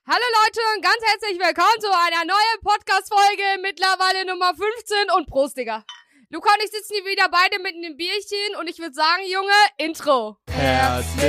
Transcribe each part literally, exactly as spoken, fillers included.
Hallo Leute und ganz herzlich willkommen zu einer neuen Podcast-Folge, mittlerweile Nummer fünfzehn und Prost, Digga. Luca und ich sitzen hier wieder beide mit einem Bierchen und ich würde sagen, Junge, Intro. Herzlich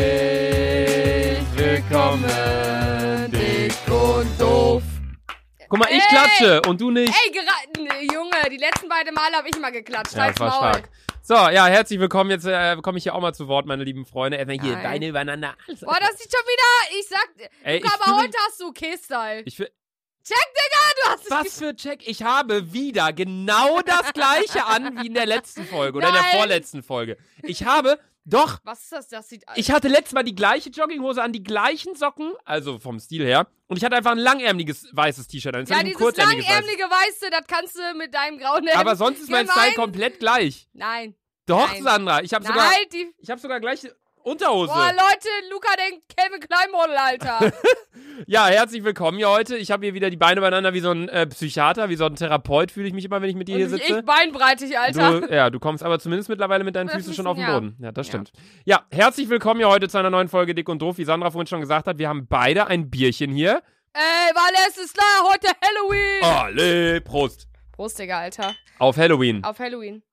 willkommen, dick und doof. Guck mal, ich Ey. klatsche und du nicht. Ey, gera- nee, Junge, die letzten beiden Male habe ich mal geklatscht. Ja, Halt's das war Maul. stark. So, ja, herzlich willkommen. Jetzt äh, komme ich hier auch mal zu Wort, meine lieben Freunde. Erstmal hier, Nein. Beine übereinander. Boah, das sieht schon wieder, ich sag, Ey, Luca, ich aber fühl heute mich- hast du K-Style. Ich will, Check, Digga, du hast es was für Check? Ich habe wieder genau das gleiche an wie in der letzten Folge oder in Nein. der vorletzten Folge. Ich habe, doch, Was ist das? Das sieht... ich hatte letztes Mal die gleiche Jogginghose an, die gleichen Socken, also vom Stil her. Und ich hatte einfach ein langärmeliges weißes T-Shirt an. Jetzt ja, hatte ich ein dieses kurzärmeliges weißes. langärmelige Weiße, das kannst du mit deinem grauen Hemd... Aber sonst ist mein gemein- Style komplett gleich. Nein. Doch, Nein. Sandra, ich habe Nein, sogar, die... ich habe sogar gleiche Unterhose. Boah, Leute, Luca denkt Calvin Klein Model, Alter. Ja, herzlich willkommen hier heute. Ich habe hier wieder die Beine beieinander wie so ein äh, Psychiater, wie so ein Therapeut fühle ich mich immer, wenn ich mit dir hier Und sitze. ich beinbreitig, Alter. Du, ja, du kommst aber zumindest mittlerweile mit deinen Das Füßen ist- schon auf den ja. Boden. Ja, das stimmt. Ja. herzlich willkommen hier heute zu einer neuen Folge Dick und Doof. Wie Sandra vorhin schon gesagt hat, wir haben beide ein Bierchen hier. Ey, weil es ist klar, heute Halloween. Alle, Prost. Prost, Digga, Alter. Auf Halloween. Auf Halloween.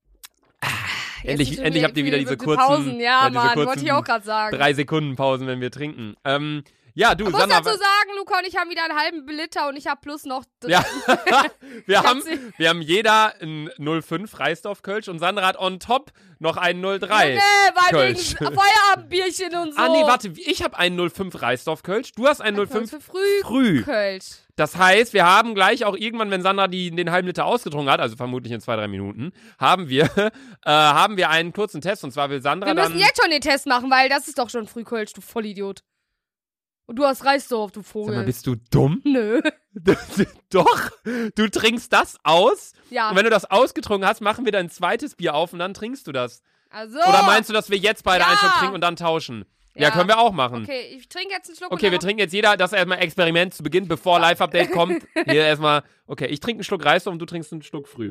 endlich Jetzt sind endlich wir habt ihr wieder für diese die kurzen, Pausen. Ja, diese Mann, kurzen wollte ich auch gerade sagen. drei Sekunden Pausen, wenn wir trinken. Ähm, ja, du, Ich muss Sandra. dazu sagen, Luca und ich haben wieder einen halben Liter und ich habe plus noch... Ja, wir, hab haben, sie- wir haben jeder ein null Komma fünf Reisdorf-Kölsch und Sandra hat on top noch einen null Komma drei. Nee, weil Kölsch. wegen Feierabendbierchen und so. Ah, nee, warte, ich habe einen null Komma fünf Reisdorf-Kölsch, du hast einen null Komma fünf Für früh. früh. Kölsch. Das heißt, wir haben gleich auch irgendwann, wenn Sandra die, den halben Liter ausgetrunken hat, also vermutlich in zwei, drei Minuten, haben wir, äh, haben wir einen kurzen Test und zwar will Sandra Wir dann... müssen jetzt schon den Test machen, weil das ist doch schon Frühkölsch, du Vollidiot. Und du hast Reisdorf, du Vogel. Sag mal, bist du dumm? Nö. Doch, du trinkst das aus Ja. und wenn du das ausgetrunken hast, machen wir dein zweites Bier auf und dann trinkst du das. Also. Oder meinst du, dass wir jetzt beide Ja. einen Schluck trinken und dann tauschen? Ja, Ja. können wir auch machen. Okay, ich trinke jetzt einen Schluck. Okay, und wir dann trinken jetzt jeder, das ist erstmal Experiment zu Beginn, bevor Live-Update kommt. Hier erstmal, okay, ich trinke einen Schluck Reisdorf und du trinkst einen Schluck früh.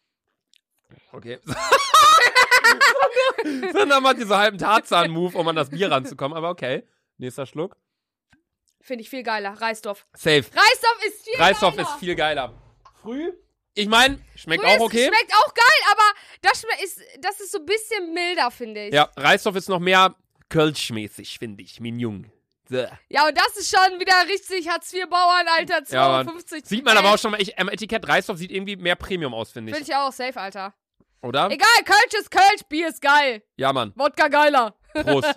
Okay. Sondern macht diese halben Tarzan-Move, um an das Bier ranzukommen, aber okay. Nächster Schluck. Finde ich viel geiler. Reisdorf. Safe. Reisdorf ist viel Reisdorf geiler. ist viel geiler. Früh? Ich meine, schmeckt Früh auch ist- okay. Schmeckt auch geil, aber das, schme- ist, das ist so ein bisschen milder, finde ich. Ja, Reisdorf ist noch mehr Kölschmäßig, finde ich, mein Jung. So. Ja, und das ist schon wieder richtig Hartz-vier-Bauern, Alter, zwei Ja, Euro Mann. fünfzig. Sieht man aber auch schon mal, ich, am Etikett Reisdorf sieht irgendwie mehr Premium aus, finde ich. Finde ich auch, safe, Alter. Oder? Egal, Kölsch ist Kölsch, Bier ist geil. Ja, Mann. Wodka geiler. Prost.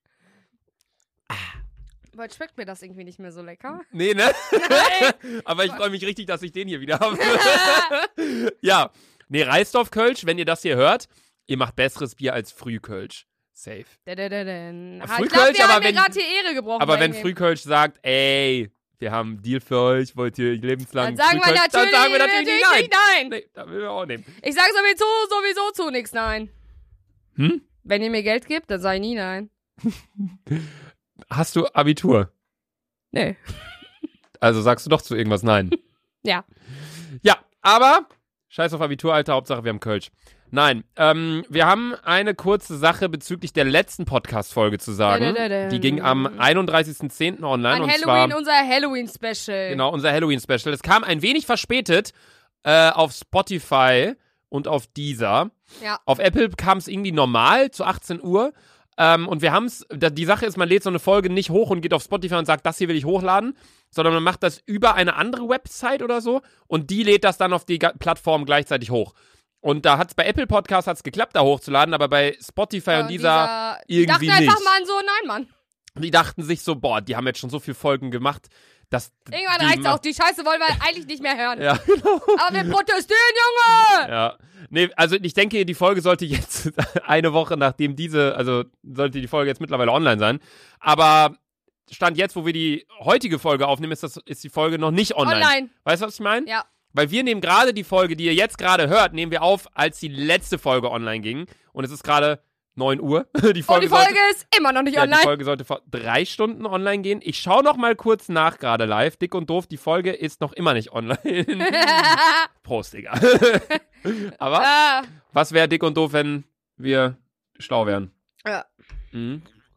Aber jetzt schmeckt mir das irgendwie nicht mehr so lecker. Nee, ne? Nein. Aber ich freue mich richtig, dass ich den hier wieder habe. Ja. Nee, Reisdorf-Kölsch, wenn ihr das hier hört, ihr macht besseres Bier als Frühkölsch. Safe. Dä-dä-dä-dän. Ah, Frühkölsch, ich glaube, wir aber haben mir wenn- gerade die Ehre gebrochen. Aber bei wenn ihm. Frühkölsch sagt, ey, wir haben einen Deal für euch, wollt ihr lebenslang Dann sagen wir Frühkölsch, natürlich, dann sagen wir natürlich nicht nein. nicht nein. Nee, da will wir auch nehmen. Ich sage sowieso, sowieso zu nichts nein. Hm? Wenn ihr mir Geld gebt, dann sage ich nie nein. Hast du Abitur? Nee. Also sagst du doch zu irgendwas nein. Ja. Ja, aber scheiß auf Abitur, Alter, Hauptsache wir haben Kölsch. Nein, ähm, wir haben eine kurze Sache bezüglich der letzten Podcast-Folge zu sagen. Dä-dä-dä-dä. Die ging am einunddreißigsten zehnten online. An und Halloween, zwar, unser Halloween-Special. genau, unser Halloween-Special. Es kam ein wenig verspätet äh, auf Spotify und auf Deezer. Ja. Auf Apple kam es irgendwie normal zu achtzehn Uhr. Ähm, und wir haben es, die Sache ist, man lädt so eine Folge nicht hoch und geht auf Spotify und sagt, das hier will ich hochladen, sondern man macht das über eine andere Website oder so und die lädt das dann auf die Ga- Plattform gleichzeitig hoch. Und da hat es bei Apple Podcasts hat's geklappt, da hochzuladen, aber bei Spotify Ja, und dieser, die dachten irgendwie einfach nicht. mal an so, nein, Mann. Die dachten sich so, boah, die haben jetzt schon so viele Folgen gemacht, dass Irgendwann die reicht's ma- auch. Die Scheiße wollen wir eigentlich nicht mehr hören. Ja, genau. Aber wir protestieren, Junge! Ja. Nee, also ich denke, die Folge sollte jetzt eine Woche nachdem diese, also sollte die Folge jetzt mittlerweile online sein. Aber Stand jetzt, wo wir die heutige Folge aufnehmen, ist, das, ist die Folge noch nicht online. Online. Weißt du, was ich meine? Ja. Weil wir nehmen gerade die Folge, die ihr jetzt gerade hört, nehmen wir auf, als die letzte Folge online ging. Und es ist gerade neun Uhr. Die Und die Folge, Folge sollte, ist immer noch nicht ja, die online. Folge sollte vor drei Stunden online gehen. Ich schaue noch mal kurz nach gerade live. Dick und doof, die Folge ist noch immer nicht online. Prost, Digga. Aber Ah, was wäre dick und doof, wenn wir schlau wären? ja. Mhm.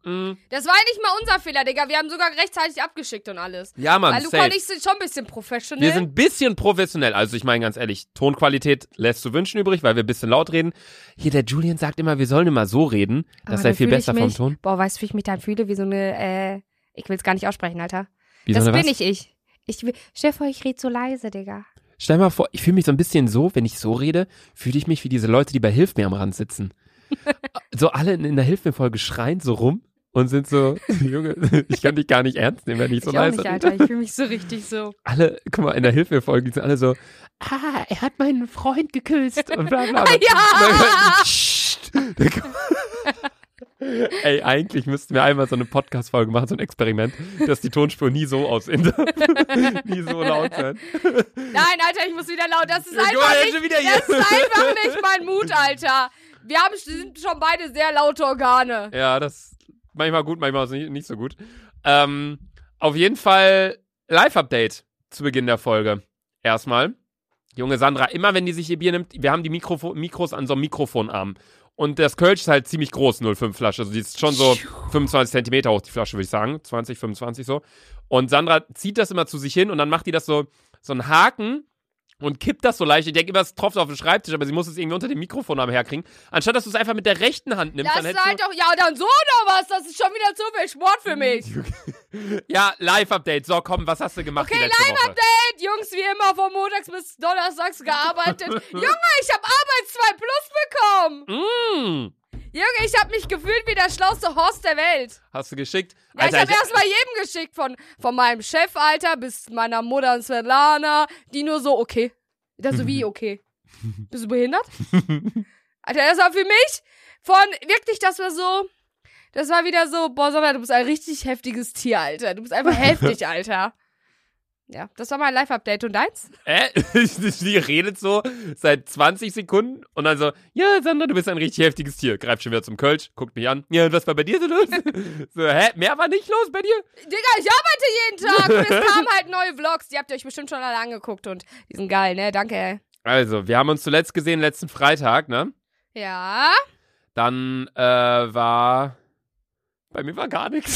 Mm. Das war nicht mal unser Fehler, Digga. Wir haben sogar rechtzeitig abgeschickt und alles. Ja, Mann, Weil Luca safe. und ich sind schon ein bisschen professionell. Wir sind ein bisschen professionell. Also ich meine ganz ehrlich, Tonqualität lässt zu wünschen übrig, weil wir ein bisschen laut reden. Hier, der Julian sagt immer, wir sollen immer so reden. Das Aber sei dann viel fühl besser ich vom mich, Ton. Boah, weißt du, wie ich mich dann fühle? Wie so eine, äh, ich will es gar nicht aussprechen, Alter. Wie das so eine bin was? ich ich. Ich will, stell dir vor, ich rede so leise, Digga. Stell dir mal vor, ich fühle mich so ein bisschen so, wenn ich so rede, fühle ich mich wie diese Leute, die bei Hilf mir am Rand sitzen. So alle in, in der Hilf mir Folge schreien so rum und sind so, Junge, ich kann dich gar nicht ernst nehmen, wenn ich so ich auch leise nicht, rede. Alter. Ich fühle mich so richtig so. Alle, guck mal, in der Hilf mir Folge sind alle so, ah, er hat meinen Freund geküsst und bla bla. Ja! Psst. Ey, eigentlich müssten wir einmal so eine Podcast-Folge machen, so ein Experiment, dass die Tonspur nie so aussehen darf. Nie so laut sein. Nein, Alter, ich muss wieder laut. Das ist Ja, guck einfach mal, jetzt nicht, schon wieder das hier. ist einfach nicht mein Mut, Alter. Wir haben, sind schon beide sehr laute Organe. Ja, das manchmal gut, manchmal nicht, nicht so gut. Ähm, auf jeden Fall Live-Update zu Beginn der Folge. Erstmal, junge Sandra, immer wenn die sich ihr Bier nimmt, wir haben die Mikrofo- Mikros an so einem Mikrofonarm. Und das Kölsch ist halt ziemlich groß, null Komma fünf Flasche. Also die ist schon so fünfundzwanzig Zentimeter hoch, die Flasche, würde ich sagen. zwanzig, fünfundzwanzig so. Und Sandra zieht das immer zu sich hin und dann macht die das so, so einen Haken und kippt das so leicht. Ich denke immer, es tropft auf den Schreibtisch, aber sie muss es irgendwie unter dem Mikrofonarm herkriegen. Anstatt, dass du es einfach mit der rechten Hand nimmst, Das dann seid hättest doch, ja, dann so oder was? Das ist schon wieder zu viel Sport für mich. du... Ja, Live-Update. So, komm, was hast du gemacht Okay, die letzte Woche? Live-Update. Jungs, wie immer, von montags bis donnerstags gearbeitet. Junge, ich habe Arbeits zwei Plus bekommen. Mm. Junge, ich habe mich gefühlt wie der schlauste Horst der Welt. Hast du geschickt? Ja, Alter, ich habe erstmal jedem geschickt, von, von meinem Chef, Alter, bis meiner Mutter und Svetlana, die nur so, okay. Das so wie, okay. Bist du behindert? Alter, das war für mich von, wirklich, das war so, das war wieder so, boah, Sonja, du bist ein richtig heftiges Tier, Alter. Du bist einfach heftig, Alter. Ja, das war mein Live-Update. Und deins? Äh, die redet so seit zwanzig Sekunden und dann so, ja, Sandra, du bist ein richtig heftiges Tier. Greift schon wieder zum Kölsch, guckt mich an. Ja, und was war bei dir so los? So, hä? Mehr war nicht los bei dir? Digga, ich arbeite jeden Tag und es kamen halt neue Vlogs. Die habt ihr euch bestimmt schon alle angeguckt und die sind geil, ne? Danke, ey. Also, wir haben uns zuletzt gesehen letzten Freitag, ne? Ja. Dann äh, war... Bei mir war gar nichts.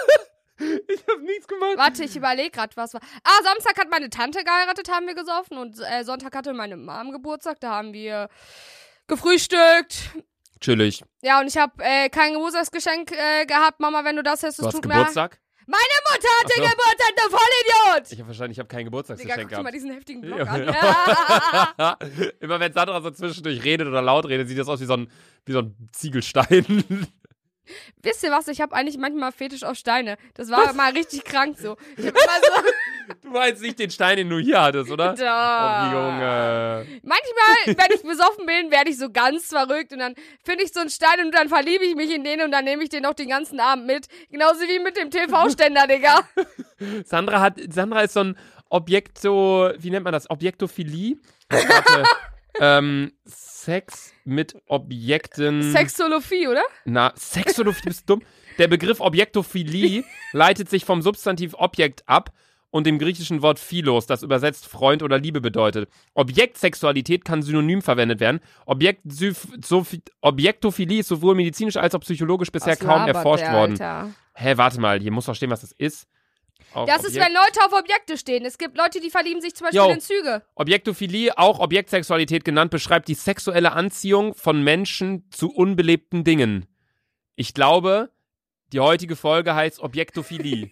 Ich hab nichts gemacht. Warte, ich überlege gerade, was war. Ah, Samstag hat meine Tante geheiratet, haben wir gesoffen. Und äh, Sonntag hatte meine Mom Geburtstag, da haben wir gefrühstückt. Chillig. Ja, und ich habe äh, kein Geburtstagsgeschenk äh, gehabt. Mama, wenn du das hast, Du es hast tut Geburtstag? mir... Meine Mutter hatte Ach so. Geburtstag, du Vollidiot! Ich habe wahrscheinlich, ich habe kein Digga, Geburtstagsgeschenk guck dir mal gehabt. diesen heftigen Block Ja. an. Ja. Immer wenn Sandra so zwischendurch redet oder laut redet, sieht das aus wie so ein, wie so ein Ziegelstein. Wisst ihr was? Ich habe eigentlich manchmal Fetisch auf Steine. Das war mal richtig krank so. Ich hab immer so... Du meinst nicht den Stein, den du hier hattest, oder? Da. Oh, Junge. Manchmal, wenn ich besoffen bin, werde ich so ganz verrückt und dann finde ich so einen Stein und dann verliebe ich mich in den und dann nehme ich den noch den ganzen Abend mit. Genauso wie mit dem T V-Ständer, Digga. Sandra hat, Sandra ist so ein Objekto, wie nennt man das? Objektophilie? Warte. ähm, Sex mit Objekten. Sexolophie, oder? Na, Sexolophie, du bist dumm. Der Begriff Objektophilie leitet sich vom Substantiv Objekt ab und dem griechischen Wort Philos, das übersetzt Freund oder Liebe bedeutet. Objektsexualität kann synonym verwendet werden. Objekt Objektophilie ist sowohl medizinisch als auch psychologisch bisher Was kaum labert erforscht der, worden. Alter? Hä, warte mal, hier muss doch stehen, was das ist. Auf Das ist, Objekt- wenn Leute auf Objekte stehen. Es gibt Leute, die verlieben sich zum Beispiel Yo. in Züge. Objektophilie, auch Objektsexualität genannt, beschreibt die sexuelle Anziehung von Menschen zu unbelebten Dingen. Ich glaube, die heutige Folge heißt Objektophilie.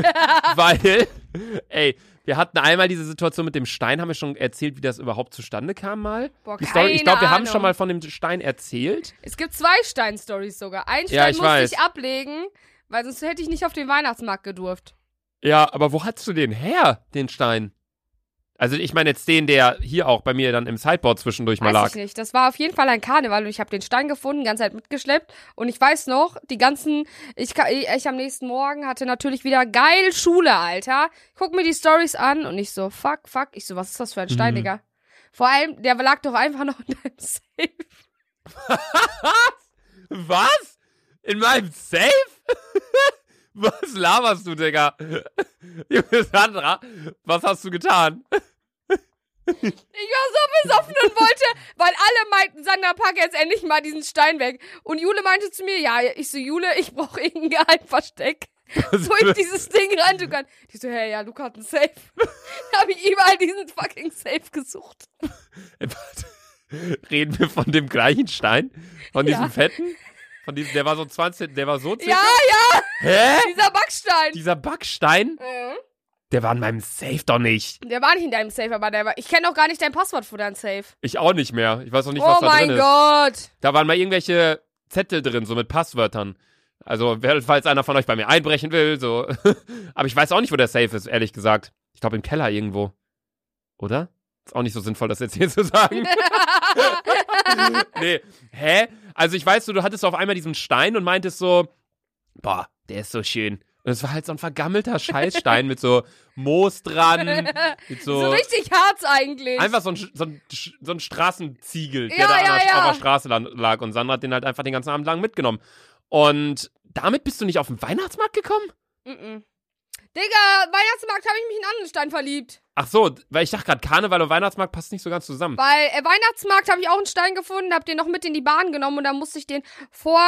Weil, ey, wir hatten einmal diese Situation mit dem Stein, haben wir schon erzählt, wie das überhaupt zustande kam mal? Boah, Die Story, ich keine glaube, wir haben Ahnung. schon mal von dem Stein erzählt. Es gibt zwei Stein-Stories sogar. Ein Stein Ja, ich musste weiß. ich ablegen, weil sonst hätte ich nicht auf den Weihnachtsmarkt gedurft. Ja, aber wo hattest du den her, den Stein? Also ich meine jetzt den, der hier auch bei mir dann im Sideboard zwischendurch mal Weiß lag. ich nicht. Das war auf jeden Fall ein Karneval und ich habe den Stein gefunden, die ganze Zeit mitgeschleppt. Und ich weiß noch, die ganzen, ich, ka- ich am nächsten Morgen hatte natürlich wieder geil Schule, Alter. Ich guck mir die Stories an und ich so, fuck, fuck. Ich so, was ist das für ein Stein, Mhm. Digga? Vor allem, der lag doch einfach noch in deinem Safe. Was? In meinem Safe? Was laberst du, Digga? Junge Sandra, was hast du getan? Ich war so besoffen und wollte, weil alle meinten, Sandra, pack jetzt endlich mal diesen Stein weg. Und Jule meinte zu mir, ja, ich so, Jule, ich brauche irgendein Geheimversteck, wo ich dieses Ding rein tun kann. Die so, hey, ja, Luca hat einen Safe. Da habe ich überall diesen fucking Safe gesucht. Reden wir von dem gleichen Stein? Von diesem Ja. fetten? Von diesem, der war so zwanzig, der war so circa? Ja, ja, Hä? dieser Backstein. Dieser Backstein? Mhm. Der war in meinem Safe doch nicht. Der war nicht in deinem Safe, aber der war. Ich kenne auch gar nicht dein Passwort für deinen Safe. Ich auch nicht mehr. Ich weiß auch nicht, Oh was da mein drin ist. Gott. Da waren mal irgendwelche Zettel drin, so mit Passwörtern. Also, wer- falls einer von euch bei mir einbrechen will, so. Aber ich weiß auch nicht, wo der Safe ist, ehrlich gesagt. Ich glaube im Keller irgendwo. Oder? Ist auch nicht so sinnvoll, das jetzt hier zu sagen. Nee. Hä? Also, ich weiß, du, du hattest auf einmal diesen Stein und meintest so, boah, der ist so schön. Und es war halt so ein vergammelter Scheißstein mit so Moos dran, mit so, So richtig hart eigentlich. einfach so ein, so ein, so ein Straßenziegel, der Ja, da ja, an der, ja. auf der Straße lan- lag. Und Sandra hat den halt einfach den ganzen Abend lang mitgenommen. Und damit bist du nicht auf den Weihnachtsmarkt gekommen? Mm-mm. Digga, Weihnachtsmarkt habe ich mich in einen anderen Stein verliebt. Ach so, weil ich dachte gerade, Karneval und Weihnachtsmarkt passt nicht so ganz zusammen. Weil äh, Weihnachtsmarkt habe ich auch einen Stein gefunden, hab den noch mit in die Bahn genommen und dann musste ich den vor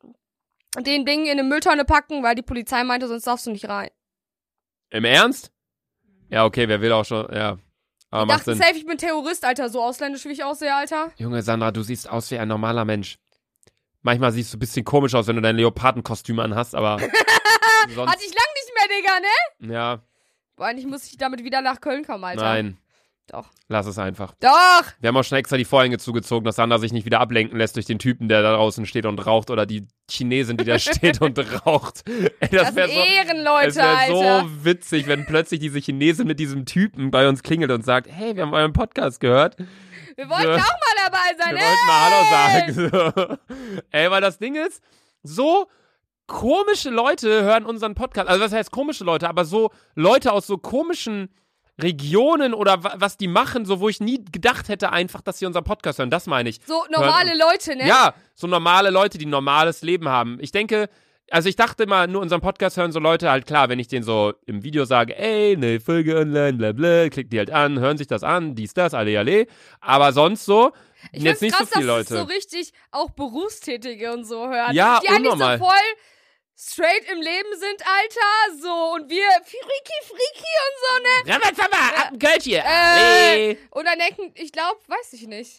den Ding in eine Mülltonne packen, weil die Polizei meinte, sonst darfst du nicht rein. Im Ernst? Ja, okay, wer will auch schon, ja. Aber Ich macht dachte Sinn. safe, ich bin Terrorist, Alter, so ausländisch wie ich aussehe, Alter. Junge Sandra, du siehst aus wie ein normaler Mensch. Manchmal siehst du ein bisschen komisch aus, wenn du dein Leopardenkostüm anhast, aber sonst, Hatte ich lang nicht mehr, Digga, ne? ja, Boah, eigentlich muss ich damit wieder nach Köln kommen, Alter. nein, Doch. lass es einfach. Doch! Wir haben auch schon extra die Vorhänge zugezogen, dass Sandra sich nicht wieder ablenken lässt durch den Typen, der da draußen steht und raucht oder die Chinesin, die da steht und raucht. Ey, Das, das wäre sind so, Ehrenleute, es wär Alter. so witzig, wenn plötzlich diese Chinesin mit diesem Typen bei uns klingelt und sagt, hey, wir haben euren Podcast gehört. Wir wollten so. auch mal dabei sein, Wir ey! wollten mal Hallo sagen. So. Ey, weil das Ding ist, so komische Leute hören unseren Podcast. Also was heißt komische Leute, aber so Leute aus so komischen Regionen oder wa- was die machen, so wo ich nie gedacht hätte einfach, dass sie unseren Podcast hören. Das meine ich. So normale Leute, ne? Ja, so normale Leute, die ein normales Leben haben. Ich denke, also ich dachte immer, nur unseren Podcast hören so Leute halt, klar, wenn ich denen so im Video sage, ey, ne Folge online, bla bla, klicken die halt an, hören sich das an, dies, das, alle, alle. Aber sonst so, Ich jetzt find's nicht krass, so viele dass es Leute. so richtig auch Berufstätige und so hören. Ja, die eigentlich unnormal. so voll straight im Leben sind, Alter. So, und wir Friki, Friki und so, ne? Rabatfaba, ab ein Kölsch hier. Äh, Hey. Und dann denken, ich glaube, weiß ich nicht.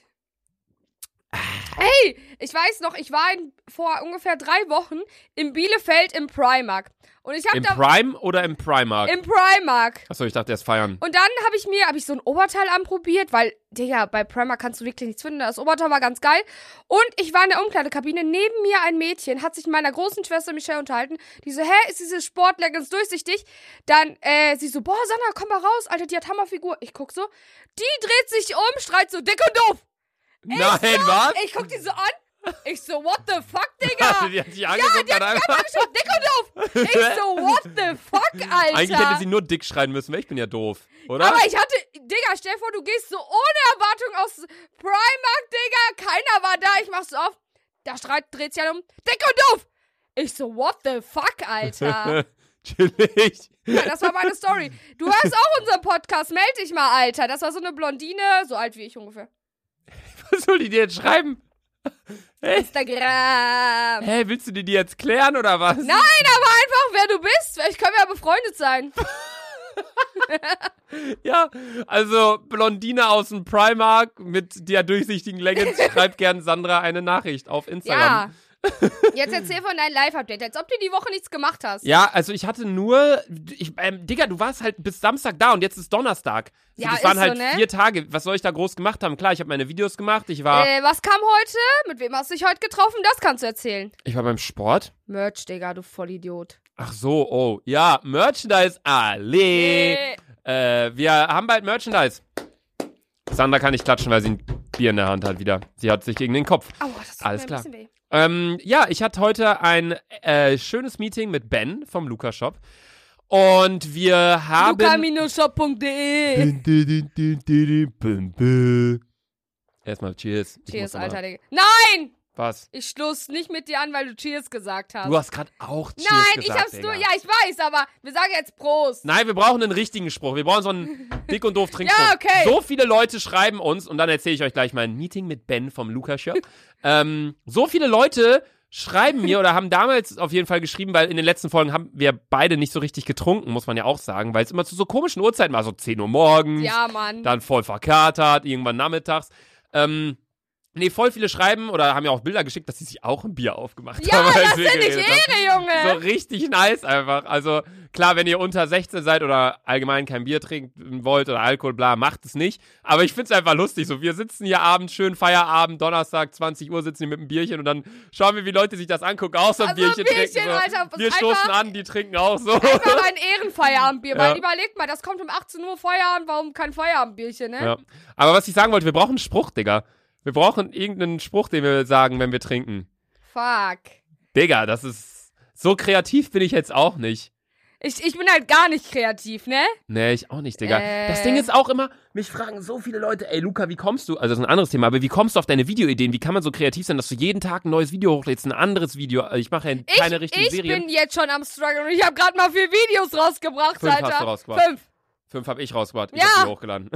Hey, ich weiß noch, ich war in, vor ungefähr drei Wochen in Bielefeld im Primark. Und ich habe Im da Prime oder im Primark? im Primark. Achso, ich dachte erst feiern. Und dann habe ich mir, habe ich so ein Oberteil anprobiert, weil, Digga, bei Primark kannst du wirklich nichts finden. Das Oberteil war ganz geil. Und ich war in der Umkleidekabine. Neben mir ein Mädchen hat sich mit meiner großen Schwester Michelle unterhalten. Die so, hä, ist diese Sportleggings durchsichtig? Dann, äh, sie so, boah, Sandra, komm mal raus. Alter, die hat Hammerfigur. Ich guck so. Die dreht sich um, schreit so, dick und doof. Nein, was? Ich guck die so an. Ich so, what the fuck, Digga? Die hat sich angeguckt, hat einfach. Ich so, dick und doof. Ich so, what the fuck, Alter? Eigentlich hätte sie nur dick schreien müssen, weil ich bin ja doof, oder? Aber ich hatte, Digga, stell dir vor, du gehst so ohne Erwartung aus Primark, Digga. Keiner war da. Ich mach's auf. Da schreit, dreht sich um. Dick und doof. Ich so, what the fuck, Alter? Chillig. Ja, das war meine Story. Du hörst auch unseren Podcast. Meld dich mal, Alter. Das war so eine Blondine, so alt wie ich ungefähr. Was soll die dir jetzt schreiben? Hey, Instagram. hey, willst du dir die jetzt klären oder was? Nein, aber einfach, wer du bist. Vielleicht können wir ja befreundet sein. Ja, also Blondine aus dem Primark mit der durchsichtigen Leggings schreibt gern Sandra eine Nachricht auf Instagram. Ja. Jetzt erzähl von deinem Live-Update, als ob du die Woche nichts gemacht hast. Ja, also ich hatte nur, ich, ähm, Digga, du warst halt bis Samstag da und jetzt ist Donnerstag. So, Ja, das waren ist halt so, ne? vier Tage. Was soll ich da groß gemacht haben? Klar, ich habe meine Videos gemacht. Ich war, Äh, was kam heute? Mit wem hast du dich heute getroffen? Das kannst du erzählen. ich war beim Sport. Merch, Digga, du Vollidiot. Ach so, oh, ja, Merchandise, alle. Äh, Äh, wir haben bald Merchandise. Sandra kann nicht klatschen, weil sie ein Bier in der Hand hat wieder. Sie hat sich gegen den Kopf. Aua, das tut Alles mir ein klar. bisschen weh. Ähm, ja, ich hatte heute ein äh, schönes Meeting mit Ben vom Luca Shop. Und wir haben... luca shop punkt de. Erstmal Cheers. Ich Cheers, muss noch mal- Alter, Digga. Nein! Was? Ich stoß nicht mit dir an, weil du Cheers gesagt hast. Du hast gerade auch Cheers Nein, gesagt, ich hab's Digga. nur, ja, ich weiß, aber wir sagen jetzt Prost. Nein, wir brauchen einen richtigen Spruch. Wir brauchen so einen dick und doof Trinkspruch. Ja, okay. So viele Leute schreiben uns, und dann erzähle ich euch gleich mein Meeting mit Ben vom Lukas Show. ähm, so viele Leute schreiben mir oder haben damals auf jeden Fall geschrieben, weil in den letzten Folgen haben wir beide nicht so richtig getrunken, muss man ja auch sagen, weil es immer zu so komischen Uhrzeiten war, so zehn Uhr morgens, Ja, Mann. dann voll verkatert, irgendwann nachmittags. Ähm, nee, voll viele schreiben oder haben ja auch Bilder geschickt, dass sie sich auch ein Bier aufgemacht Ja, haben. als das wir finde ich geredet haben. Ehre, Junge. So richtig nice einfach. Also klar, wenn ihr unter sechzehn seid oder allgemein kein Bier trinken wollt oder Alkohol, bla, macht es nicht. Aber ich find's einfach lustig. So, wir sitzen hier abends, schön Feierabend, Donnerstag, zwanzig Uhr sitzen wir mit einem Bierchen und dann schauen wir, wie Leute sich das angucken, auch so ein Also Bierchen, Bierchen, trinken. So. Alter, wir einfach- stoßen an, die trinken auch so. Einfach ein Ehrenfeierabendbier, Ja. weil überlegt mal, das kommt um achtzehn Uhr Feierabend, warum kein Feierabendbierchen, ne? Ja. Aber was ich sagen wollte, wir brauchen einen Spruch, Digga. Wir brauchen irgendeinen Spruch, den wir sagen, wenn wir trinken. Fuck. Digga, das ist... So kreativ bin ich jetzt auch nicht. Ich, ich bin halt gar nicht kreativ, ne? Nee, ich auch nicht, Digga. Äh. Das Ding ist auch immer, mich fragen so viele Leute, ey Luca, wie kommst du, also das ist ein anderes Thema, aber wie kommst du auf deine Videoideen? Wie kann man so kreativ sein, dass du jeden Tag ein neues Video hochlädst, ein anderes Video? Also ich mache ja Ich, keine richtigen ich Serien. bin jetzt schon am Struggle und ich habe gerade mal vier Videos rausgebracht, Fünf Alter. hast du rausgebracht. Fünf. Fünf habe ich rausgebracht, ich Ja. hab die hochgeladen.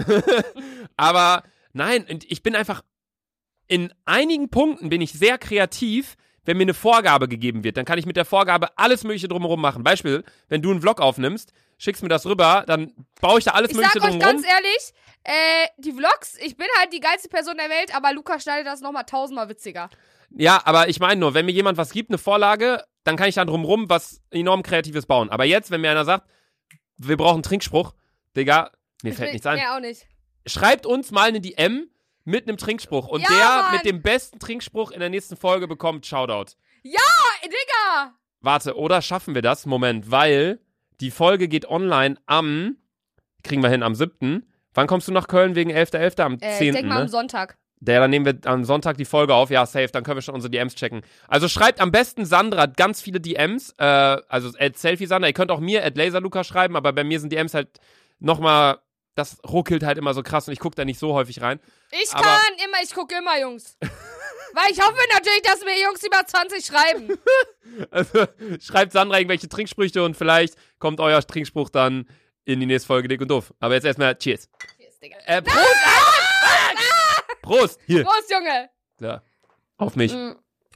Aber nein, und ich bin einfach, in einigen Punkten bin ich sehr kreativ, wenn mir eine Vorgabe gegeben wird. Dann kann ich mit der Vorgabe alles Mögliche drumherum machen. Beispiel, wenn du einen Vlog aufnimmst, schickst mir das rüber, dann baue ich da alles Ich Mögliche sag euch drumherum. ganz ehrlich, äh, die Vlogs, ich bin halt die geilste Person der Welt, aber Luca schneidet das nochmal tausendmal witziger. Ja, aber ich meine nur, wenn mir jemand was gibt, eine Vorlage, dann kann ich dann drumrum was enorm Kreatives bauen. Aber jetzt, wenn mir einer sagt, wir brauchen einen Trinkspruch, Digga, mir fällt nichts ein. Nee, auch nicht. Schreibt uns mal eine D M mit einem Trinkspruch. Und Ja, der Mann. mit dem besten Trinkspruch in der nächsten Folge bekommt Shoutout. Oh, Digga! Warte, oder schaffen wir das? Moment, weil die Folge geht online am, kriegen wir hin, am siebten Wann kommst du nach Köln wegen elfter elfter Am Äh, ich zehnten denk mal ne? am Sonntag. Der, dann nehmen wir am Sonntag die Folge auf. Ja, safe, dann können wir schon unsere D Ms checken. Also schreibt am besten Sandra ganz viele D Ms, äh, also at Selfie Sandra. Ihr könnt auch mir at Laserluca schreiben, aber bei mir sind D Ms halt nochmal, das ruckelt halt immer so krass und ich gucke da nicht so häufig rein. Ich Aber- kann immer, ich gucke immer, Jungs. Weil ich hoffe natürlich, dass mir Jungs über zwanzig schreiben. Also schreibt Sandra irgendwelche Trinksprüche und vielleicht kommt euer Trinkspruch dann in die nächste Folge dick und doof. Aber jetzt erstmal Cheers. Cheers, Digga. Äh, Prost! Ah! Prost! Hier. Prost, Junge! Ja. Auf mich. Mm.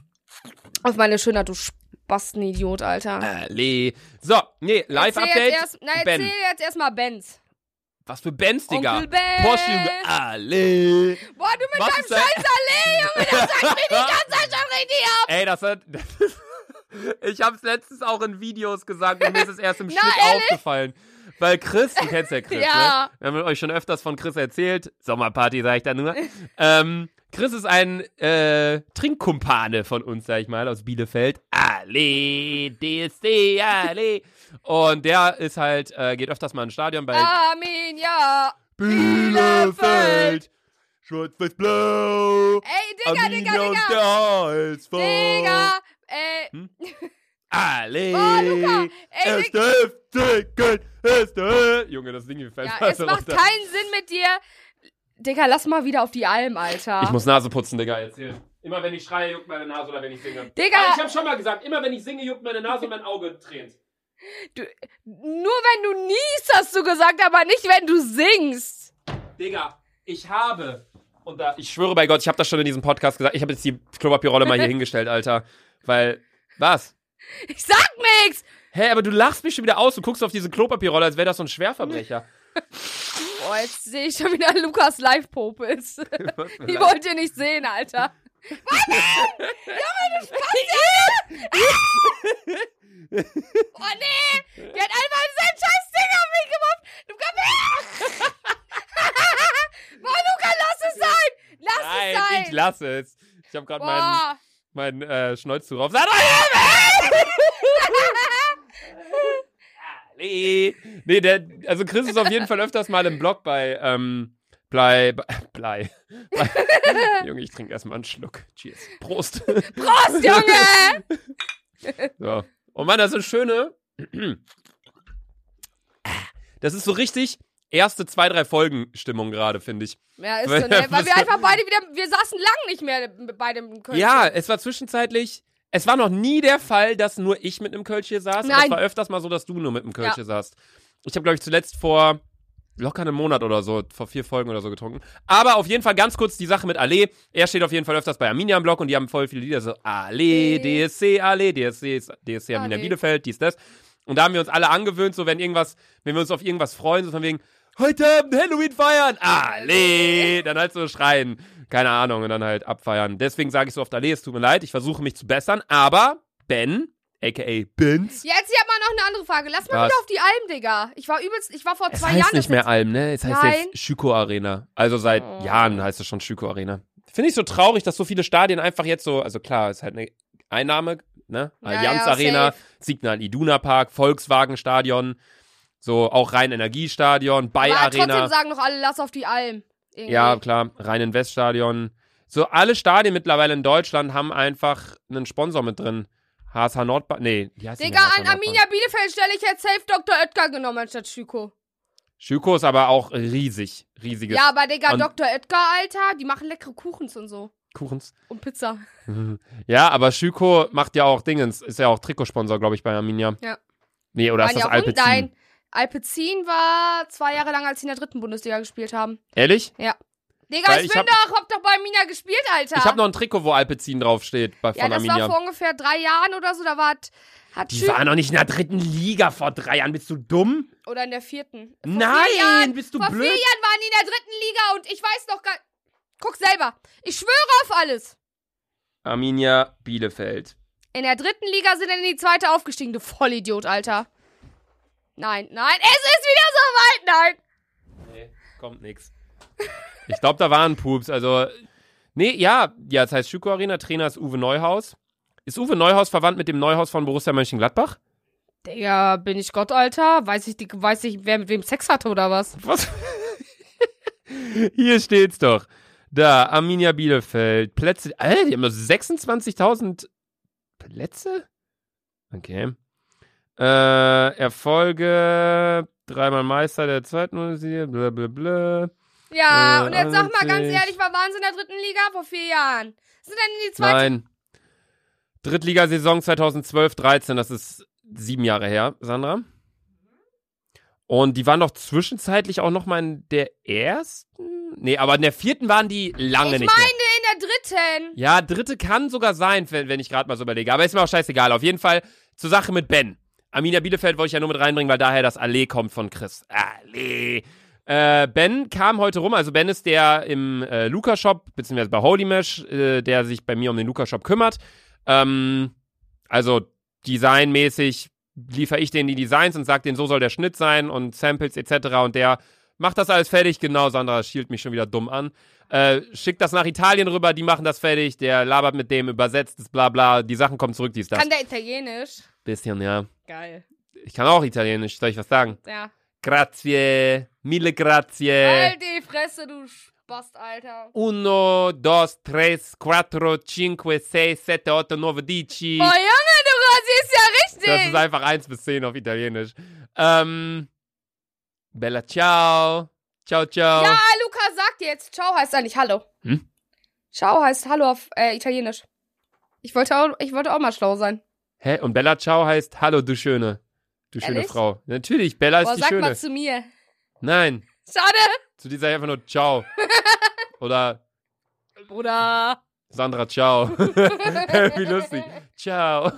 Auf meine Schönheit, du Spastenidiot, Alter. Alle. So, nee, Erzähl Live-Update. jetzt erst, na, erzähl Ben. jetzt erstmal Benz. Was für Bands, Digga. Onkel Ben. Porsche, Junge. Alle. Boah, du mit Was deinem ist das? scheiß Allee, Junge, das sagt mir die ganze Zeit schon richtig ab. Ey, das hat... Das ist, ich hab's letztens auch in Videos gesagt und mir ist es erst im Na, Schnitt ehrlich? aufgefallen. Weil Chris, du kennst ja Chris, Ja. ne? Wir haben euch schon öfters von Chris erzählt. Sommerparty, sag ich da nur. ähm, Chris ist ein äh, Trinkkumpane von uns, sag ich mal, aus Bielefeld. Ale, D S D, Ale. Und der ist halt, äh, geht öfters mal ins Stadion bei Armin, ja. Bielefeld. Schwarz-Weiß-Blau. Ey, Digga, Digga, Arminia und Digga. der H S V. Digga. Äh, Hm? Ale. Oh, Luca, ey, Erste F C Köln, erste. Junge, das Ding gefällt ja, es macht keinen Sinn mit dir. Digga, lass mal wieder auf die Alm, Alter. Ich muss Nase putzen, Digga, erzähl. Immer wenn ich schreie, juckt meine Nase oder wenn ich singe. Digga. Aber ich hab schon mal gesagt, immer wenn ich singe, juckt meine Nase und mein Auge tränt. Du, nur wenn du niest, hast du gesagt, aber nicht, wenn du singst. Digga, ich habe, und da, ich schwöre bei Gott, ich habe das schon in diesem Podcast gesagt, ich habe jetzt die Klopapierrolle mal hier hingestellt, Alter. Weil, was? Ich sag nix. Hä, aber du lachst mich schon wieder aus und guckst auf diese Klopapierrolle, als wäre das so ein Schwerverbrecher. Boah, jetzt sehe ich schon wieder Lukas Live-Popels. Die wollt ihr nicht sehen, Alter. Warte! Junge, du Spasti! Oh nee! Der hat einfach sein scheiß Ding auf mich gemacht! Du kommst her! Boah, Luca, lass es sein! Lass Nein, es sein! ich lasse es. Ich habe gerade meinen Boah! mein, äh, Schnäuz drauf. Sag Nee, nee, der, also Chris ist auf jeden Fall öfters mal im Blog bei, ähm, Blei, Blei. Blei. Junge, ich trinke erstmal einen Schluck. Cheers. Prost. Prost, Junge! So. Und Mann, das ist schöne. Das ist so richtig erste zwei, drei Folgen Stimmung gerade, finde ich. Ja, ist so, ne? Weil wir einfach beide wieder, wir saßen lang nicht mehr beide im Kölsch. Ja, es war zwischenzeitlich, es war noch nie der Fall, dass nur ich mit einem Kölsch hier saß. Nein. Es war öfters mal so, dass du nur mit einem Kölsch Ja. hier saßt. Ich habe, glaube ich, zuletzt vor locker einem Monat oder so, vor vier Folgen oder so getrunken. Aber auf jeden Fall ganz kurz die Sache mit Ale. Er steht auf jeden Fall öfters bei Arminia im Blog und die haben voll viele Lieder, so Ale, D S C, Ale, D S C, D S C Arminia Ale. Bielefeld, dies, das. Und da haben wir uns alle angewöhnt, so wenn irgendwas, wenn wir uns auf irgendwas freuen, so von wegen, heute Abend Halloween feiern, Ale, dann halt so schreien, keine Ahnung, und dann halt abfeiern. Deswegen sage ich so oft Ale, es tut mir leid, ich versuche mich zu bessern, aber Ben, aka Benz, Jetzt hier mal noch eine andere Frage. Lass mal Was? wieder auf die Alm, Digga. Ich war übelst, ich war vor es zwei heißt Jahren. nicht das mehr letzte- Alm, ne? Es heißt Nein. jetzt Schüko Arena. Also seit Oh. Jahren heißt es schon Schüko Arena. Finde ich so traurig, dass so viele Stadien einfach jetzt so, also klar, ist halt eine Einnahme, ne? Ja, Allianz ja, Arena, safe. Signal Iduna Park, Volkswagen Stadion, so auch Rhein-Energiestadion, Bay Aber Arena. trotzdem sagen doch alle, lass auf die Alm. Irgendwie. Ja, klar, Rhein-Invest-Stadion. So, alle Stadien mittlerweile in Deutschland haben einfach einen Sponsor mit drin. H S H Nordbahn, nee, wie heißt die Digga, H S H an Nordbahn? Arminia Bielefeld stelle ich jetzt safe Doktor Oetker genommen anstatt Schüko. Schüko ist aber auch riesig, riesiges Ja, aber Digga, Und- Doktor Oetker, Alter, die machen leckere Kuchens und so. Kuchens. Und Pizza. Ja, aber Schüko macht ja auch Dingens, ist ja auch Trikotsponsor, glaube ich, bei Arminia. Ja. Nee, oder Waren ist das ja auch Alpecin? Nein, Alpecin war zwei Jahre lang, als sie in der dritten Bundesliga gespielt haben. Ehrlich? Digga, Weil ich, ich bin hab- doch, hab doch bei Arminia gespielt, Alter. Ich habe noch ein Trikot, wo Alpecin draufsteht, bei, Ja, von das Arminia. war vor ungefähr drei Jahren oder so, da war hat, hat Die Schü- waren noch nicht in der dritten Liga vor drei Jahren. Bist du dumm? Oder in der vierten. Vor Nein, vier Jahren, bist du vor blöd? vier Jahren waren die in der dritten Liga und ich weiß noch gar... Guck selber. Ich schwöre auf alles. Arminia Bielefeld. In der dritten Liga sind dann in die zweite aufgestiegen, du Vollidiot, Alter. Nein, nein, es ist wieder so weit, nein. Nee, kommt nix. Ich glaube, da waren Pups. Also, nee, ja, ja, das heißt Schüko Arena. Trainer ist Uwe Neuhaus. Ist Uwe Neuhaus verwandt mit dem Neuhaus von Borussia Mönchengladbach? Digga, bin ich Gott, Alter? Weiß ich, die- weiß ich, wer mit wem Sex hatte oder was? Was? Hier steht's doch. Da, Arminia Bielefeld. Plätze. Alter, die haben nur sechsundzwanzigtausend Plätze? Okay. Äh, Erfolge. Dreimal Meister der zweiten Bundesliga. Blablabla. Ja, Äh, und jetzt sag mal ganz einundsiebzig. ehrlich, war waren sie in der dritten Liga vor vier Jahren? Sind dann in die zweite... Nein. Drittligasaison zweitausendzwölf dreizehn, das ist sieben Jahre her, Sandra. Und die waren doch zwischenzeitlich auch noch mal in der ersten? Nee, aber in der vierten waren die lange Ich nicht meine mehr. in der dritten. Ja, dritte kann sogar sein, wenn, wenn ich gerade mal so überlege. Aber ist mir auch scheißegal. Auf jeden Fall zur Sache mit Ben. Arminia Bielefeld wollte ich ja nur mit reinbringen, weil daher das Allee kommt von Chris. Allee. Äh, Ben kam heute rum, also Ben ist der im äh, Luca-Shop, beziehungsweise bei Holy Mesh, äh, der sich bei mir um den Luca-Shop kümmert. Ähm, also designmäßig liefere ich denen die Designs und sage denen, so soll der Schnitt sein und Samples et cetera. Und der macht das alles fertig. Genau, Sandra schielt mich schon wieder dumm an. Äh, schickt das nach Italien rüber, die machen das fertig. Der labert mit dem, übersetzt es, bla bla. Die Sachen kommen zurück, dies, das. Kann der Italienisch? Bisschen, ja. Geil. Ich kann auch Italienisch, soll ich was sagen? Ja. Grazie, mille grazie. Halt die Fresse, du Spast, Alter. Uno, dos, tres, quattro, cinque, sei, sette, otto, nove, dieci. Boah, Junge, du rasierst ja richtig. Das ist einfach eins bis zehn auf Italienisch. Ähm, Bella ciao. Ciao, ciao. Ja, Luca sagt jetzt, ciao heißt eigentlich Hallo. Hm? Ciao heißt Hallo auf äh, Italienisch. Ich wollte, auch, ich wollte auch mal schlau sein. Hä? Und Bella ciao heißt Hallo, du Schöne. Du schöne Ehrlich? Frau. Natürlich, Bella ist Boah, die sag Schöne. mal zu mir. Nein, Schade. zu dir sag ich einfach nur ciao. Oder Bruder. Sandra, ciao. Wie lustig. Ciao.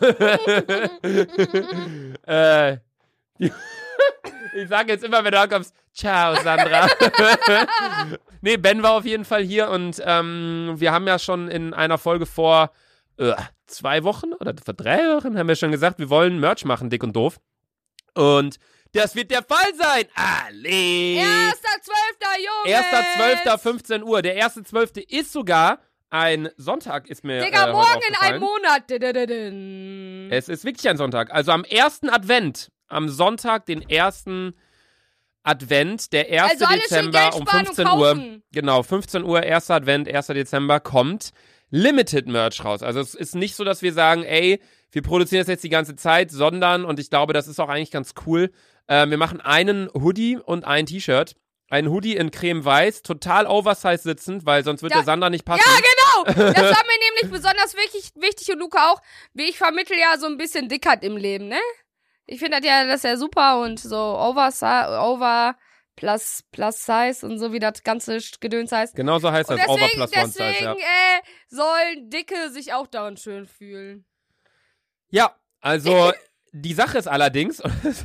äh, ich sage jetzt immer, wenn du ankommst, ciao, Sandra. Nee, Ben war auf jeden Fall hier und ähm, wir haben ja schon in einer Folge vor äh, zwei Wochen oder vor drei Wochen haben wir schon gesagt, wir wollen Merch machen, dick und doof. Und das wird der Fall sein. Alle. Erster Zwölfter, Junge. erster zwölfter fünfzehn Uhr. Der erste zwölfte ist sogar ein Sonntag, ist mir Digga, äh, heute morgen in aufgefallen. einem Monat. Didididin. Es ist wirklich ein Sonntag. Also am ersten Advent, am Sonntag, den ersten Advent, der erste Also alle schön Dezember Geld um sparen und fünfzehn Uhr. kaufen. Genau, fünfzehn Uhr, erster Advent, erster Dezember kommt Limited Merch raus. Also es ist nicht so, dass wir sagen, ey, wir produzieren das jetzt die ganze Zeit, sondern, und ich glaube, das ist auch eigentlich ganz cool, Äh, wir machen einen Hoodie und ein T-Shirt. Ein Hoodie in creme-weiß, total oversized sitzend, weil sonst wird Ja. der Sander nicht passen. Ja, genau. Das war mir nämlich besonders wichtig, wichtig und Luca auch. Wie ich vermittle ja so ein bisschen Dickheit im Leben, ne? Ich finde das ja, das ist ja super und so over, over plus, plus size und so wie das ganze Gedöns heißt. Genau so heißt Und das, over deswegen, plus one size, deswegen ja. äh, sollen Dicke sich auch daran schön fühlen. Ja, also die Sache ist allerdings,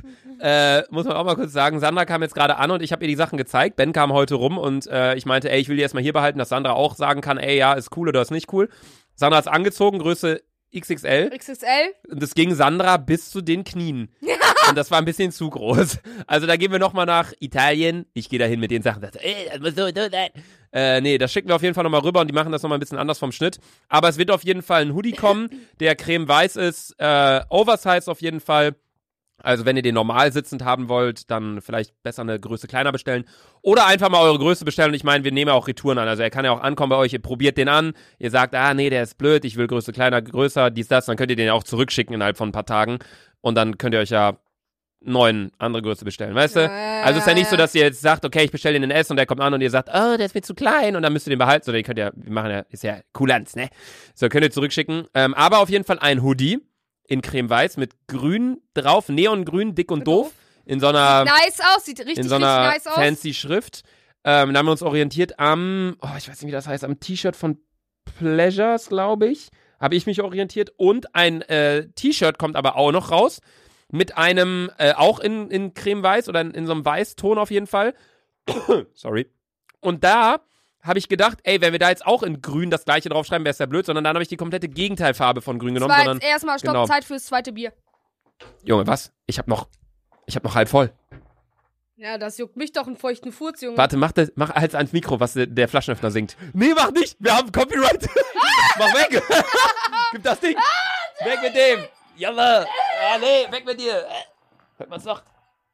äh, muss man auch mal kurz sagen, Sandra kam jetzt gerade an und ich habe ihr die Sachen gezeigt. Ben kam heute rum und äh, ich meinte, ey, ich will die erstmal hier behalten, dass Sandra auch sagen kann, ey, ja, ist cool oder ist nicht cool. Sandra ist angezogen, Größe X X L. X X L? Und das ging Sandra bis zu den Knien. Und das war ein bisschen zu groß. Also da gehen wir nochmal nach Italien. Ich gehe dahin mit den Sachen. Das, ey, das musst du, du, das. Äh, nee, das schicken wir auf jeden Fall nochmal rüber und die machen das nochmal ein bisschen anders vom Schnitt. Aber es wird auf jeden Fall ein Hoodie kommen, der creme-weiß ist, äh, oversized auf jeden Fall. Also wenn ihr den normal sitzend haben wollt, dann vielleicht besser eine Größe kleiner bestellen. Oder einfach mal eure Größe bestellen. Und ich meine, wir nehmen ja auch Retouren an. Also er kann ja auch ankommen bei euch, ihr probiert den an. Ihr sagt, ah nee, der ist blöd, ich will Größe kleiner, größer, dies, das. Dann könnt ihr den ja auch zurückschicken innerhalb von ein paar Tagen. Und dann könnt ihr euch ja neuen andere Größe bestellen, weißt du? Ja, Also es ist ja nicht so, ja. dass ihr jetzt sagt, okay, ich bestelle den in S und der kommt an und ihr sagt, oh, der ist mir zu klein und dann müsst ihr den behalten. So, ihr könnt ja, wir machen ja, ist ja Kulanz, ne? So, könnt ihr zurückschicken. Ähm, aber auf jeden Fall ein Hoodie in creme-weiß mit grün drauf, neongrün, dick und doof. In so einer, Nice aus, sieht richtig, in so richtig einer nice aus. fancy Schrift. Ähm, da haben wir uns orientiert am, oh, ich weiß nicht, wie das heißt, am T-Shirt von Pleasures, glaube ich. Habe ich mich orientiert. Und ein äh, T-Shirt kommt aber auch noch raus. Mit einem, äh, auch in, in creme-weiß oder in, in so einem Weißton auf jeden Fall. Sorry. Und da habe ich gedacht, ey, wenn wir da jetzt auch in grün das gleiche draufschreiben, wäre es ja blöd, sondern dann habe ich die komplette Gegenteilfarbe von grün Das genommen. war Sondern, jetzt erstmal Stopp, genau. Zeit fürs zweite Bier. Junge, was? Ich habe noch, ich habe noch halb voll. Ja, das juckt mich doch einen feuchten Furz, Junge. Warte, mach, das, mach halt ans Mikro, was der, der Flaschenöffner singt. Nee, mach nicht, wir haben Copyright. Mach weg. Gib das Ding. Weg mit dem. Jalla. Ah, nee, weg mit dir. Hört man's noch?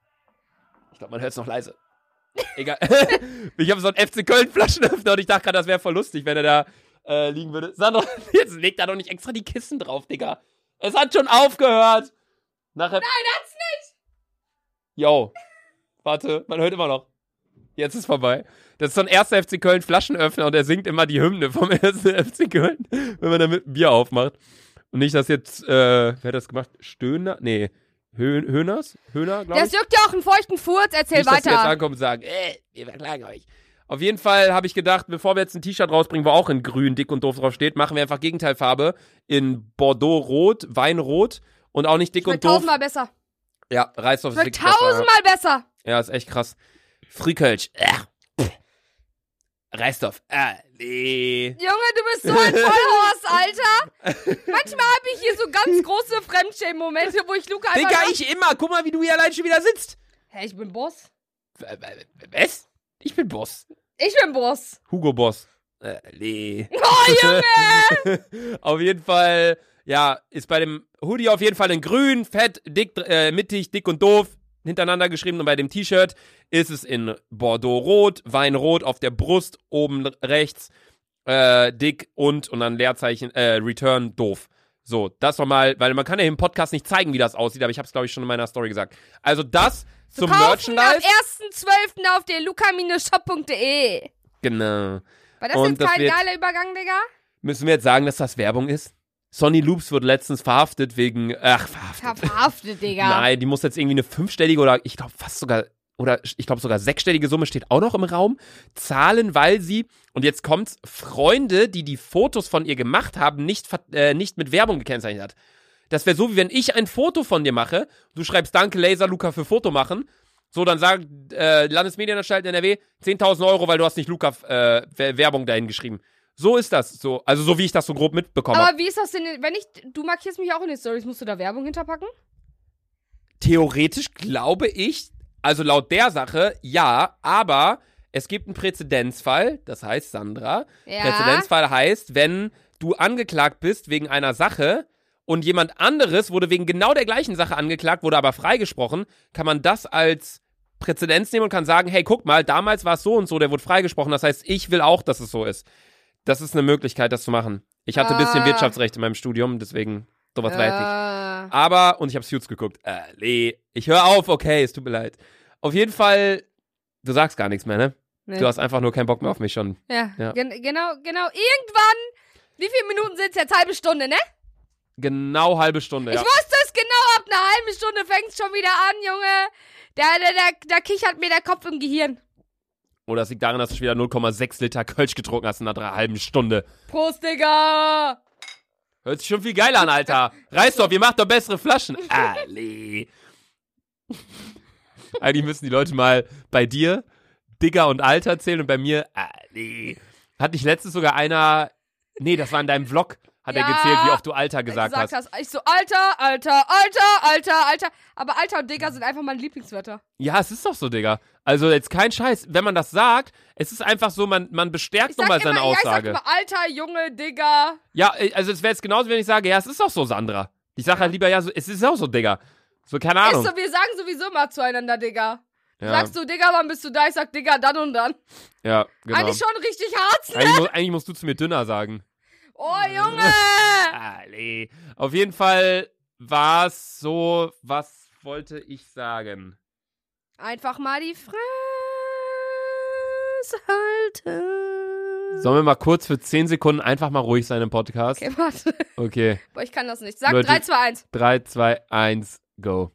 Ich glaube, man hört's noch leise. Egal. Ich habe so einen F C Köln Flaschenöffner und ich dachte gerade, das wäre voll lustig, wenn er da äh, liegen würde. Sandra, jetzt legt da doch nicht extra die Kissen drauf, Digga. Es hat schon aufgehört. Nachher. Nein, hat's nicht. Yo. Warte, man hört immer noch. Jetzt ist vorbei. Das ist so ein erster F C Köln Flaschenöffner und er singt immer die Hymne vom ersten F C Köln, wenn man damit ein Bier aufmacht. Und nicht, dass jetzt, äh, wer hat das gemacht? Stöhner? Nee. Hö Höhners? Höhner, glaube ich. Das juckt ja auch einen feuchten Furz, erzähl Nicht, dass die jetzt weiter. ankommen und sagen, äh, wir verklagen euch. Auf jeden Fall habe ich gedacht, bevor wir jetzt ein T-Shirt rausbringen, wo auch in grün, dick und doof drauf steht, machen wir einfach Gegenteilfarbe in Bordeaux-Rot, Weinrot und auch nicht dick Wird und doof. tausendmal besser. Ja, Reisdorf ist Wird wirklich besser. tausendmal besser. Ja, ist echt krass. Frikölsch. Äh, pff. Reisdorf. Äh, nee. Junge, du bist so ein Vollhorst, Alter. Manchmal habe ich hier so ganz große Fremdschämen-Momente, wo ich Luca einfach... Digga, ich immer. Guck mal, wie du hier allein schon wieder sitzt. Hä, ich bin Boss. W- w- Was? Ich bin Boss. Ich bin Boss. Hugo Boss. Äh, nee. Oh, Junge. Auf jeden Fall, ja, ist bei dem Hoodie auf jeden Fall in grün, fett, dick, äh, mittig, dick und doof hintereinander geschrieben. Und bei dem T-Shirt ist es in Bordeaux-Rot, Weinrot auf der Brust, oben rechts, äh, dick und, und dann Leerzeichen, äh, Return, doof. So, das nochmal, weil man kann ja im Podcast nicht zeigen, wie das aussieht, aber ich habe es, glaube ich, schon in meiner Story gesagt. Also das Zu zum kaufen am Merchandise. ersten zwölften auf der luca shop punkt de. Genau. War das Und jetzt das kein wird- geiler Übergang, Digga? Müssen wir jetzt sagen, dass das Werbung ist? Sonny Loops wurde letztens verhaftet wegen, ach, verhaftet. Verhaftet, Digga. Nein, die muss jetzt irgendwie eine fünfstellige oder ich glaube fast sogar, oder ich glaube sogar sechsstellige Summe steht auch noch im Raum, zahlen, weil sie, und jetzt kommt's, Freunde, die die Fotos von ihr gemacht haben, nicht, ver- äh, nicht mit Werbung gekennzeichnet hat. Das wäre so, wie wenn ich ein Foto von dir mache, du schreibst Danke Laser Luca für Foto machen, so, dann sagt äh, Landesmedienanstalt N R W zehntausend Euro, weil du hast nicht Luca äh, Werbung dahin geschrieben. So ist das, so, also so wie ich das so grob mitbekommen habe. Aber wie ist das denn, wenn ich, du markierst mich auch in den Stories, musst du da Werbung hinterpacken? Theoretisch glaube ich, also laut der Sache, ja, aber es gibt einen Präzedenzfall, das heißt, Sandra, Ja. Präzedenzfall heißt, wenn du angeklagt bist wegen einer Sache und jemand anderes wurde wegen genau der gleichen Sache angeklagt, wurde aber freigesprochen, kann man das als Präzedenz nehmen und kann sagen, hey, guck mal, damals war es so und so, der wurde freigesprochen, das heißt, ich will auch, dass es so ist. Das ist eine Möglichkeit, das zu machen. Ich hatte ein bisschen Ah. Wirtschaftsrecht in meinem Studium, deswegen sowas weiß ich. Äh, Ja. Aber, und ich habe Suits geguckt. Äh, nee, ich höre auf, okay, es tut mir leid. Auf jeden Fall, du sagst gar nichts mehr, ne? Nee. Du hast einfach nur keinen Bock mehr auf mich schon. Ja, Ja. Gen genau, genau. Irgendwann, wie viele Minuten sind es jetzt? Halbe Stunde, ne? Genau halbe Stunde, ja. Ich wusste es genau, ab einer halben Stunde fängt es schon wieder an, Junge. Da, da, da, da kichert mir der Kopf im Gehirn. Oder es liegt daran, dass du schon wieder null Komma sechs Liter Kölsch getrunken hast in einer drei- halben Stunde. Prost, Digga! Hört sich schon viel geiler an, Alter. Reiß doch, ihr macht doch bessere Flaschen. Ali. Eigentlich müssen die Leute mal bei dir Digger und Alter zählen und bei mir Ali. Hat nicht letztens sogar einer, nee, das war in deinem Vlog, hat Ja, er gezählt, wie oft du Alter gesagt, gesagt hast. hast. Ich so, Alter, Alter, Alter, Alter, Alter. Aber Alter und Digga sind einfach meine Lieblingswörter. Ja, es ist doch so, Digga. Also jetzt kein Scheiß, wenn man das sagt, es ist einfach so, man, man bestärkt Ich sag nochmal immer, seine ja, ich sag Aussage. immer Alter, Junge, Digga. Ja, also es wäre jetzt genauso, wenn ich sage, ja, es ist doch so, Sandra. Ich sage halt lieber, ja, so, es ist auch so, Digga. So, keine Ahnung. Ist so, wir sagen sowieso immer zueinander, Digga. ja, Sagst du, Digga, wann bist du da? Ich sag, Digga, dann und dann. ja, genau. Eigentlich schon richtig hart, ne? Eigentlich, mu eigentlich musst du zu mir dünner sagen. Oh, Junge! Ali. Auf jeden Fall war es so, was wollte ich sagen? Einfach mal die Fresse halten. Sollen wir mal kurz für zehn Sekunden einfach mal ruhig sein im Podcast? Okay, warte. Okay. Boah, ich kann das nicht. Sag Leute- drei, zwei, eins. drei, zwei, eins, go.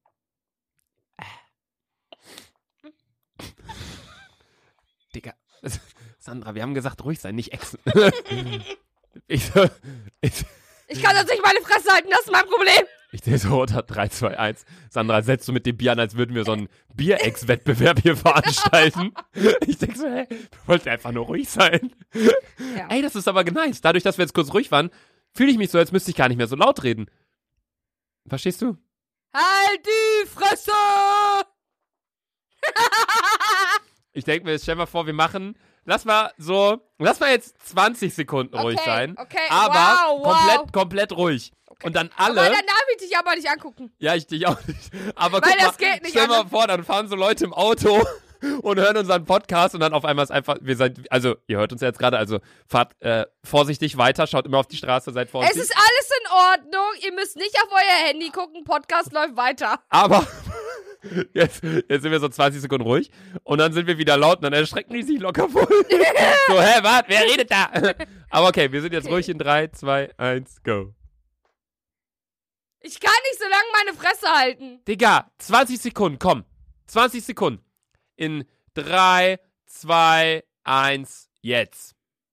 Digga. Sandra, wir haben gesagt, ruhig sein, nicht exen. ich, so- ich, Ich kann das nicht meine Fresse halten, das ist mein Problem. ich sehe so unter drei, zwei, eins. Sandra, setzt du mit dem Bier an, als würden wir so einen Bierex-Wettbewerb hier veranstalten. Ich denke so, hä, wir wollten einfach nur ruhig sein. Ja. Ey, das ist aber nice. Dadurch, dass wir jetzt kurz ruhig waren, fühle ich mich so, als müsste ich gar nicht mehr so laut reden. Verstehst du? Halt die Fresse! Ich denke mir, stell mal vor, wir machen, lass mal so, lass mal jetzt zwanzig Sekunden ruhig Okay, sein. okay, Aber wow, wow. komplett, komplett ruhig. Und dann alle, Aber dann darf ich dich aber nicht angucken. ja, ich dich auch nicht. Aber Weil guck mal, das geht nicht stell mal anders. vor, dann fahren so Leute im Auto und hören unseren Podcast und dann auf einmal ist einfach, wir sind, also ihr hört uns ja jetzt gerade, also fahrt äh, vorsichtig weiter, schaut immer auf die Straße, seid Es vorsichtig. ist alles in Ordnung. Ihr müsst nicht auf euer Handy gucken. Podcast läuft weiter. Aber jetzt, jetzt sind wir so zwanzig Sekunden ruhig und dann sind wir wieder laut und dann erschrecken die sich locker voll. So, hä, warte, wer redet da? Aber okay, wir sind jetzt Okay. ruhig in drei, zwei, eins, go. Ich kann nicht so lange meine Fresse halten. Digga, zwanzig Sekunden, komm. zwanzig Sekunden. In drei, zwei, eins, jetzt.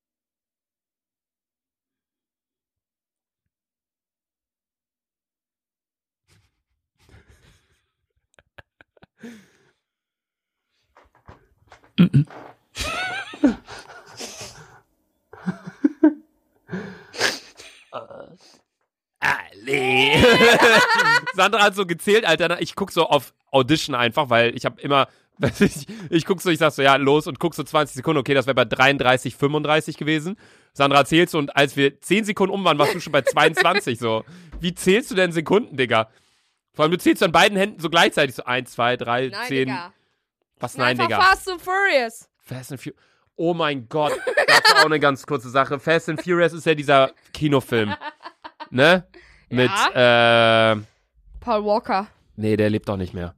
Ali. Sandra hat so gezählt, Alter. Ich guck so auf Audition einfach, weil ich habe immer, ich, ich guck so, ich sag so, ja, los und guck so zwanzig Sekunden, okay, das wäre bei dreiunddreißig, fünfunddreißig gewesen. Sandra zählt so und als wir zehn Sekunden um waren, warst du schon bei zweiundzwanzig so. Wie zählst du denn Sekunden, Digga? Vor allem, du zählst an beiden Händen so gleichzeitig so eins, zwei, drei, Nein, zehn. Digga. Was, nein, Einfach Digga? Fast and Furious. Fast and Furious. Oh mein Gott, das ist auch eine ganz kurze Sache. Fast and Furious ist ja dieser Kinofilm. Ne? Mit, äh, Paul Walker. nee, der lebt doch nicht mehr.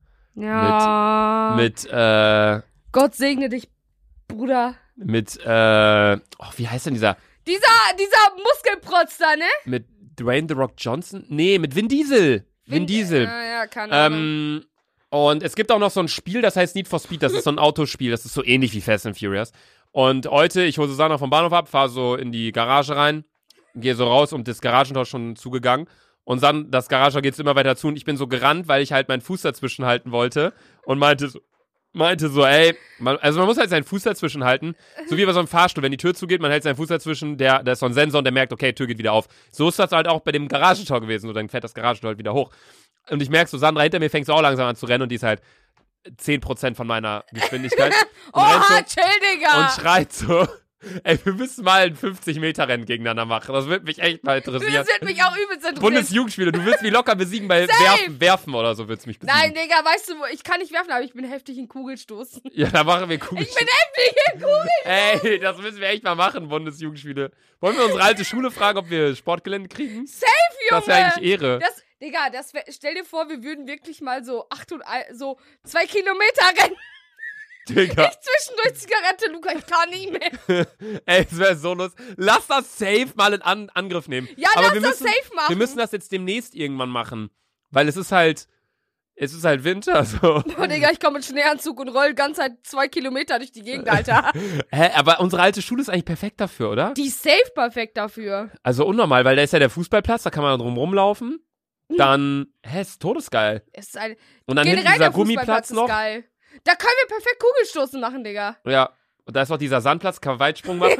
Ja. Mit, äh, Gott segne dich, Bruder. mit, äh, oh, wie heißt denn dieser? Dieser, dieser Muskelprotz da, ne? Mit Dwayne The Rock Johnson? Nee, mit Vin Diesel. Vin, Diesel. Ja, ja, keine Ahnung. Ähm, und es gibt auch noch so ein Spiel, das heißt Need for Speed. Das ist so ein Autospiel. Das ist so ähnlich wie Fast and Furious. Und heute, ich hole Susanna vom Bahnhof ab, fahre so in die Garage rein, gehe so raus und das Garagentor ist schon zugegangen. Und dann, das Garagentor geht immer weiter zu und ich bin so gerannt, weil ich halt meinen Fuß dazwischen halten wollte und meinte so, meinte so, ey, man, also man muss halt seinen Fuß dazwischen halten, so wie bei so einem Fahrstuhl, wenn die Tür zugeht, man hält seinen Fuß dazwischen, der, der ist so ein Sensor und der merkt, okay, Tür geht wieder auf. So ist das halt auch bei dem Garagentor gewesen, so dann fährt das Garagentor halt wieder hoch. Und ich merke so, Sandra hinter mir fängt so auch langsam an zu rennen und die ist halt zehn Prozent von meiner Geschwindigkeit. Und rennt Oha, so, chill, Digga. und schreit so, ey, wir müssen mal ein fünfzig Meter Rennen gegeneinander machen. Das würde mich echt mal interessieren. Das wird mich auch übelst interessieren. Bundesjugendspiele, du willst mich locker besiegen bei Werfen, Werfen oder so, willst du mich besiegen. Nein, Digga, weißt du, ich kann nicht werfen, aber ich bin heftig in Kugelstoßen. Ja, da machen wir Kugel. Ich bin heftig in Kugelstoßen. Ey, das müssen wir echt mal machen, Bundesjugendspiele. Wollen wir unsere alte Schule fragen, ob wir Sportgelände kriegen? Safe, Das wäre eigentlich Ehre. Das, Digga, das wär, stell dir vor, wir würden wirklich mal so acht und ein, so zwei Kilometer rennen. Digga. Ich zwischendurch Zigarette, Luca, ich kann nicht mehr. Ey, es wäre so lustig. Lass das safe mal in An Angriff nehmen. Ja, Aber lass wir das müssen, safe machen. Wir müssen das jetzt demnächst irgendwann machen. Weil es ist halt, es ist halt Winter, so. Boah, Digga, ich komme mit Schneeanzug und roll ganz halt zwei Kilometer durch die Gegend, Alter. Hä, aber unsere alte Schule ist eigentlich perfekt dafür, oder? Die ist safe perfekt dafür. Also unnormal, weil da ist ja der Fußballplatz, da kann man drum rumlaufen. Dann, hä, ist todesgeil. Es ist ein, Und dann hinten generell dieser der Fußballplatz Gummiplatz ist noch. geil. Da können wir perfekt Kugelstoßen machen, Digga. Ja. Und da ist noch dieser Sandplatz, kann man Weitsprung machen.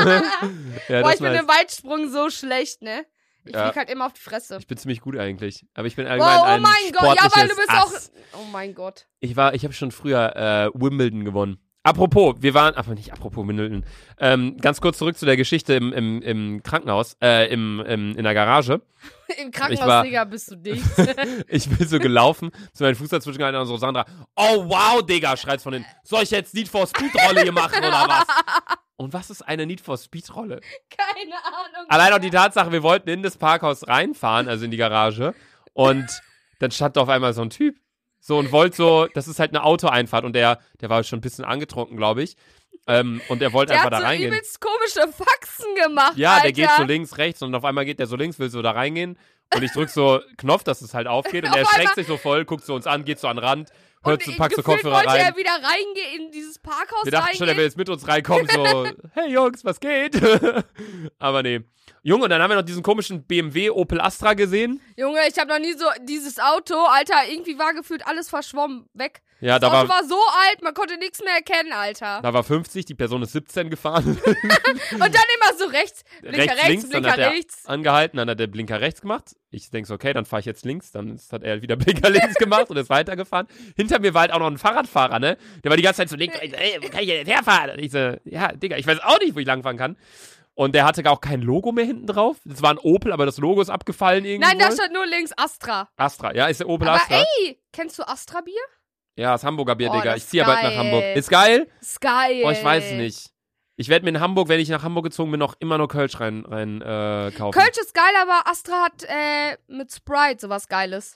ja, Boah, das ich bin nice. im Weitsprung so schlecht, ne? Ich Ja. flieg halt immer auf die Fresse. Ich bin ziemlich gut eigentlich. Aber ich bin allgemein Boah, oh ein mein Gott, ja, weil du bist sportliches auch. Ass. Oh mein Gott. Ich war, ich habe schon früher äh, Wimbledon gewonnen. Apropos, wir waren, aber nicht apropos Wimbledon. Ähm, ganz kurz zurück zu der Geschichte im, im, im Krankenhaus, äh, im, im, in der Garage. Im Ich Krankenhaus, war- Digga, bist du dicht. Ich bin so gelaufen, zu meinem Fuß dazwischen gehalten und so, Sandra, oh wow, Digga, schreit's von hinten. Soll ich jetzt Need for Speed Rolle hier machen oder was? Und was ist eine Need for Speed Rolle? Keine Ahnung. Allein auch die Tatsache, wir wollten in das Parkhaus reinfahren, also in die Garage, und dann stand da auf einmal so ein Typ. So und wollte so, das ist halt eine Autoeinfahrt und der, der war schon ein bisschen angetrunken, glaube ich. Ähm, und er wollte Der einfach hat da so reingehen. übelst komische Faxen gemacht, Ja, Alter. der geht so links, rechts und auf einmal geht der so links, will so da reingehen. Und ich drück so Knopf, dass es halt aufgeht. Und Auf er schreckt einmal- sich so voll, guckt so uns an, geht so an den Rand, hört so, Und packt so gefühlt Kopfhörer wollte rein. er wieder reingehen in dieses Parkhaus Wir dachten schon, er reingehen. will jetzt mit uns reinkommen, so, hey Jungs, was geht? Aber nee. Junge, und dann haben wir noch diesen komischen B M W Opel Astra gesehen. Junge, ich habe noch nie so dieses Auto, Alter, irgendwie war gefühlt alles verschwommen, weg. Ja, Das da Auto war, war so alt, man konnte nichts mehr erkennen, Alter. da war fünfzig, die Person ist siebzehn gefahren. Und dann immer so rechts, Blinker rechts, rechts, links, dann Blinker hat er rechts. angehalten, dann hat der Blinker rechts gemacht. Ich denke so, okay, dann fahre ich jetzt links. Dann ist- hat er wieder Blinker links gemacht und ist weitergefahren. Hinter mir war halt auch noch ein Fahrradfahrer, ne? Der war die ganze Zeit so links, rechts, ey, wo kann ich denn jetzt herfahren? Und ich so, ja, Digga, ich weiß auch nicht, wo ich langfahren kann. Und der hatte auch kein Logo mehr hinten drauf. Das war ein Opel, aber das Logo ist abgefallen irgendwie. Nein, da stand nur links Astra. Astra, ja, ist der Opel Aber Astra. ey, kennst du Astra-Bier? Ja, das Hamburger Bier, Oh, Digga. das Ich ist ziehe ja bald nach geil. Hamburg. Ist geil? Ist geil. Oh, ich weiß nicht. Ich werde mir in Hamburg, wenn ich nach Hamburg gezogen bin, noch immer nur Kölsch rein, rein äh, kaufen. Kölsch ist geil, aber Astra hat äh, mit Sprite sowas Geiles.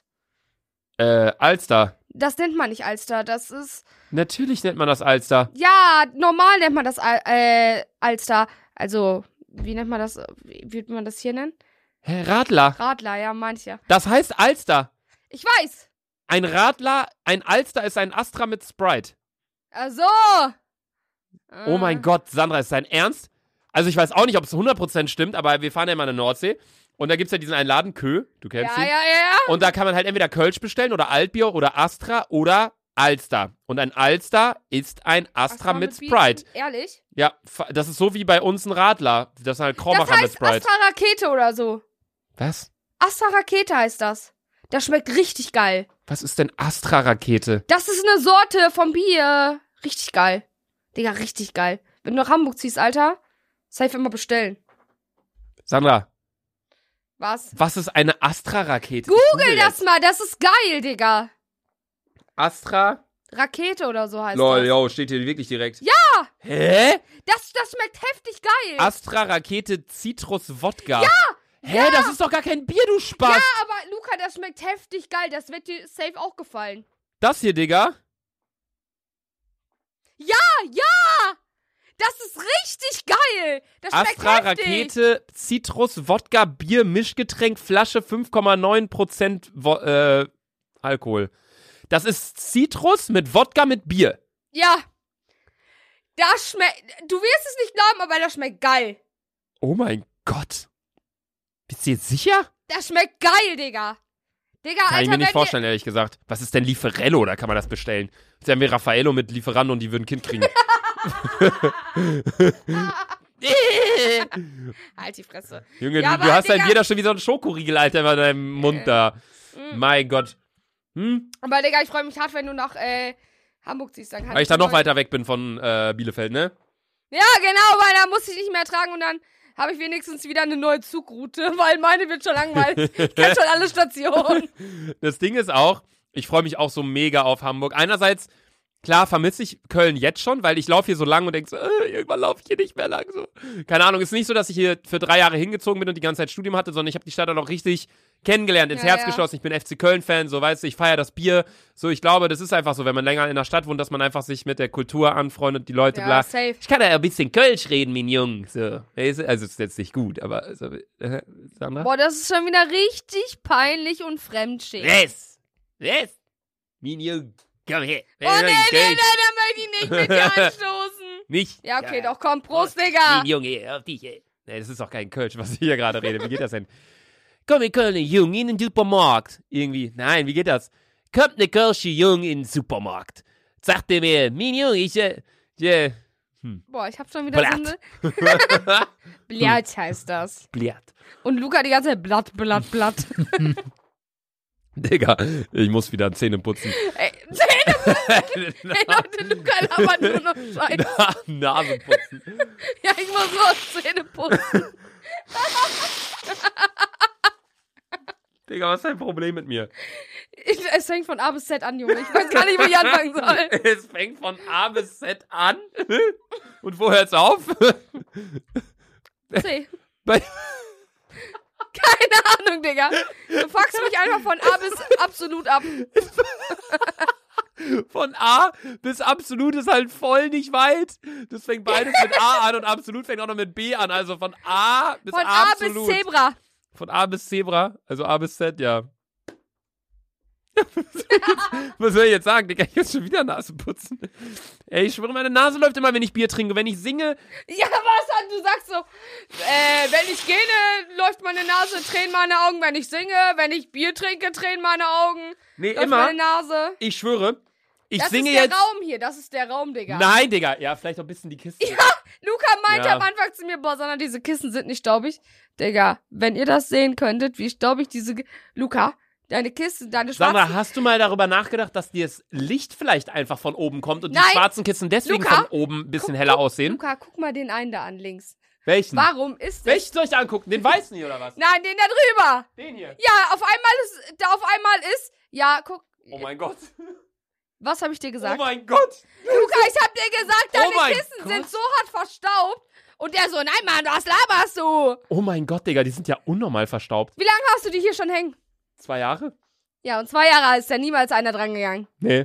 Äh, Alster. Das nennt man nicht Alster, das ist... Natürlich nennt man das Alster. Ja, normal nennt man das Al äh, Alster. Also, wie nennt man das? Wie würde man das hier nennen? Hä, Radler. Radler, ja, manche. Das heißt Alster. Ich weiß. Ein Radler, ein Alster ist ein Astra mit Sprite. Ach so. Oh Äh. mein Gott, Sandra, ist dein Ernst? Also ich weiß auch nicht, ob es hundert Prozent stimmt, aber wir fahren ja immer in der Nordsee. Und da gibt's ja diesen einen Laden, Kö, du kennst Ja, ihn. ja, ja. Und da kann man halt entweder Kölsch bestellen oder Altbier oder Astra oder Alster. Und ein Alster ist ein Astra, mit Bier. Sprite. Ehrlich? Ja, fa- das ist so wie bei uns ein Radler. Das ist halt Das Krombacher mit heißt Sprite. Astra Rakete oder so. Was? Astra Rakete heißt das. Das schmeckt richtig geil. Was ist denn Astra-Rakete? Das ist eine Sorte vom Bier. Richtig geil. Digga, richtig geil. Wenn du nach Hamburg ziehst, Alter, safe immer bestellen. Sandra, Was? was ist eine Astra-Rakete? Google das mal, das ist geil, Digga. Astra? Rakete oder so heißt Lol, das. yo, steht hier wirklich direkt. Ja! Hä? Das, das schmeckt heftig geil. Astra-Rakete Citrus-Wodka. Ja! Hä, das ist doch gar kein Bier, du Spaß. Ja, aber Luca, das schmeckt heftig geil. Das wird dir safe auch gefallen. Das hier, Digga. Ja, ja! Das ist richtig geil. Das schmeckt Astra heftig. Rakete Citrus Wodka Bier Mischgetränk Flasche fünf Komma neun Prozent Wo- äh, Alkohol. Das ist Citrus mit Wodka mit Bier. Ja. Das schmeckt... Du wirst es nicht glauben, aber das schmeckt geil. Oh mein Gott. Bist du jetzt sicher? Das schmeckt geil, Digga. Digga, Kann Alter, ich mir nicht wenn vorstellen, ehrlich gesagt. Was ist denn Lieferello? Da kann man das bestellen. Jetzt haben wir Raffaello mit Lieferando und die würden ein Kind kriegen. Ihr... Halt die Fresse. Junge, Ja, du, du aber, hast halt Digga- jeder schon wie so ein Schokoriegel, Alter, in deinem Mund da. Mhm. Mein Gott. Hm? Aber Digga, ich freue mich hart, wenn du nach äh, Hamburg ziehst. Dann kann Weil ich da dir noch neu- weiter weg bin von äh, Bielefeld, ne? Ja, genau, weil da muss ich nicht mehr tragen und dann habe ich wenigstens wieder eine neue Zugroute, weil meine wird schon langweilig. Ich kenn schon alle Stationen. Das Ding ist auch, ich freue mich auch so mega auf Hamburg. Einerseits, Klar vermisse ich Köln jetzt schon, weil ich laufe hier so lang und denke so, äh, irgendwann laufe ich hier nicht mehr lang. So. Keine Ahnung, ist nicht so, dass ich hier für drei Jahre hingezogen bin und die ganze Zeit Studium hatte, sondern ich habe die Stadt auch noch richtig kennengelernt, ins Ja, Herz ja. geschlossen. Ich bin F C Köln-Fan, so weißt du, ich feiere das Bier. So, ich glaube, das ist einfach so, wenn man länger in der Stadt wohnt, dass man einfach sich mit der Kultur anfreundet, die Leute, Ja, bla. safe. Ich kann ja ein bisschen Kölsch reden, mein Jung. So. Also, ist jetzt nicht gut, aber, also, äh, Sandra? Boah, das ist schon wieder richtig peinlich und fremdschämend. Was? Was? Mein Jung, komm her. Oh, nee, nee, nee, da möchte ich nicht mit dir anstoßen. Nicht? Ja, okay, doch, komm, Prost, Digga. Mein Junge, auf dich, ey. Nee, das ist doch kein Kölsch, was ich hier gerade rede. Wie geht das denn? Komm, ich Köln, Jung, in den Supermarkt. Irgendwie. Nein, wie geht das? Kommt ne Kölsche Jung in den Supermarkt. Sagt er mir, mein Junge, ich, äh, äh, Boah, ich hab schon wieder Blatt. so eine... Blatt heißt das. Blatt. Und Luca die ganze Zeit Blatt, Blatt, Blatt. Digga, ich muss wieder Zähne putzen. Ey, Zähne putzen. Ey, Leute, Luca labert nur noch Scheiße. Na, Nase putzen. Ja, ich muss nur Zähne putzen. Digga, was ist dein Problem mit mir? Ich, es fängt von A bis Z an, Junge. Ich weiß gar nicht, wo ich anfangen soll. Es fängt von A bis Z an. Und wo hört's auf? C. Bei Keine Ahnung, Digga. Du fuckst mich einfach von A bis absolut ab. Von A bis absolut ist halt voll nicht weit. Das fängt beides mit A an und absolut fängt auch noch mit B an. Also von A bis Von A absolut. bis Zebra. Von A bis Zebra, also A bis Z, ja. Was soll ich jetzt sagen, Digga? Ich muss schon wieder Nase putzen. Ey, ich schwöre, meine Nase läuft immer, wenn ich Bier trinke. Wenn ich singe, Ja, was? Du sagst so, äh, wenn ich gehe, läuft meine Nase, tränen meine Augen. Wenn ich singe, wenn ich Bier trinke, tränen meine Augen. nee, Läuft immer, meine Nase. ich schwöre, ich das singe ist der jetzt. Raum hier, das ist der Raum, Digga. Nein, Digga, ja, vielleicht auch ein bisschen die Kiste. Ja, Luca meinte Ja. am Anfang zu mir, boah, sondern diese Kissen sind nicht staubig. Digga, wenn ihr das sehen könntet, wie staubig diese... Ge Luca, deine Kissen, deine schwarzen... Sandra, hast du mal darüber nachgedacht, dass dir das Licht vielleicht einfach von oben kommt und Nein. die schwarzen Kissen deswegen Luca, von oben ein bisschen guck, heller guck, aussehen? Luca, guck mal den einen da an links. Welchen? Warum ist das? Welchen soll ich angucken? Den weißen hier oder was? Nein, den da drüber. Den hier. Ja, auf einmal ist... Da auf einmal ist... Ja, guck... Oh mein Gott. Was habe ich dir gesagt? Oh mein Gott. Luca, ich hab dir gesagt, deine Oh mein Kissen Gott. sind so hart verstaubt. Und der so, nein, Mann, was laberst du? Oh mein Gott, Digga, die sind ja unnormal verstaubt. Wie lange hast du die hier schon hängen? Zwei Jahre? Ja, und zwei Jahre alt ist da niemals einer dran gegangen. Nee.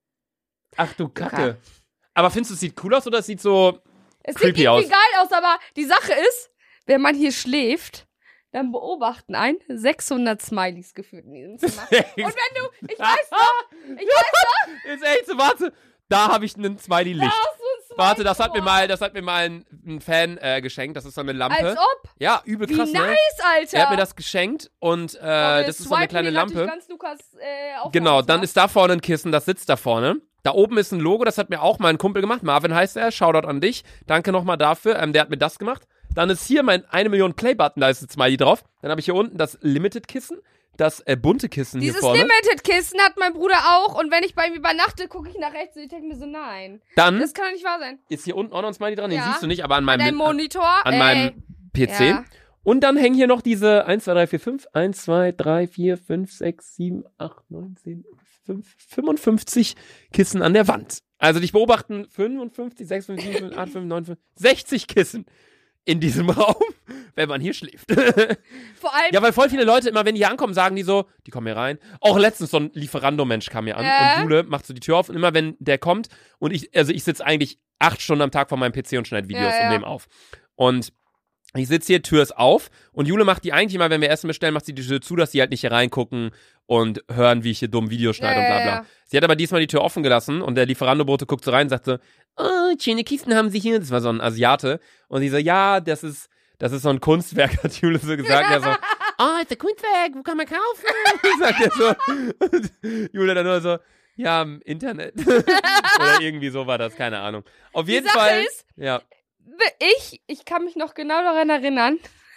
Ach du Luca. Kacke. Aber findest du, es sieht cool aus oder es sieht so... Es Creepy sieht irgendwie aus. geil aus, aber die Sache ist, wenn man hier schläft, dann beobachten ein sechshundert Smileys gefühlt in diesem Zimmer. Und wenn du, ich weiß noch, ich weiß Ist echt so, warte. Da habe ich einen Smiley-Licht. noch, so ein Smiley. Warte, das hat mir Boah. mal, das hat mir mal ein, ein Fan äh, geschenkt. Das ist so eine Lampe. Als ob. Ja, übel Wie krass, nice, ne? Alter. Er hat mir das geschenkt und äh, Boah, wir das ist so eine swipen kleine hier natürlich Lampe. Ganz Lukas, äh, Aufnahme Genau, dann zwar. ist da vorne ein Kissen, das sitzt da vorne. Da oben ist ein Logo, das hat mir auch mal ein Kumpel gemacht. Marvin heißt er, Shoutout an dich. Danke nochmal dafür, ähm, der hat mir das gemacht. Dann ist hier mein eine Million Play-Button, da ist ein Smiley drauf. Dann habe ich hier unten das Limited-Kissen, das äh, bunte Kissen Dieses hier vorne. Limited-Kissen hat mein Bruder auch und wenn ich bei ihm übernachte, gucke ich nach rechts und ich denke mir so, nein. Dann Das kann doch nicht wahr sein. ist hier unten auch noch ein Smiley dran, den Ja. siehst du nicht, aber an meinem, Dein Monitor, an äh, meinem P C. ja. Und dann hängen hier noch diese eins, zwei, drei, vier, fünf, eins, zwei, drei, vier, fünf, sechs, sieben, acht, neun, zehn, fünf, fünfundfünfzig Kissen an der Wand. Also dich beobachten fünfundfünfzig, sechs, fünf, sieben, fünf, acht, fünf, neun, fünf, sechzig Kissen in diesem Raum, wenn man hier schläft. Vor allem, Ja, weil voll viele Leute immer, wenn die hier ankommen, sagen die so, die kommen hier rein. Auch letztens so ein Lieferando-Mensch kam hier an Äh? und Jule macht so die Tür auf und immer wenn der kommt und ich, also ich sitze eigentlich acht Stunden am Tag vor meinem P C und schneide Videos Ja, ja. und nehme auf. Und ich sitze hier, Tür ist auf und Jule macht die eigentlich immer, wenn wir Essen bestellen, macht sie die Tür zu, dass die halt nicht hier reingucken und hören, wie ich hier dumm Videos schneide Ja, und bla ja, bla. ja. Sie hat aber diesmal die Tür offen gelassen und der Lieferando-Bote guckt so rein und sagt so, oh, schöne Kisten haben sie hier. Das war so ein Asiate. Und sie so, ja, das ist, das ist so ein Kunstwerk, hat Jule so gesagt. Er so, oh, ist ein Kunstwerk, wo kann man kaufen? Sagt er so. Und Jule dann nur so, ja, im Internet. Oder irgendwie so war das, keine Ahnung. Auf jeden Sache Fall. ist, ja. ich, ich kann mich noch genau daran erinnern,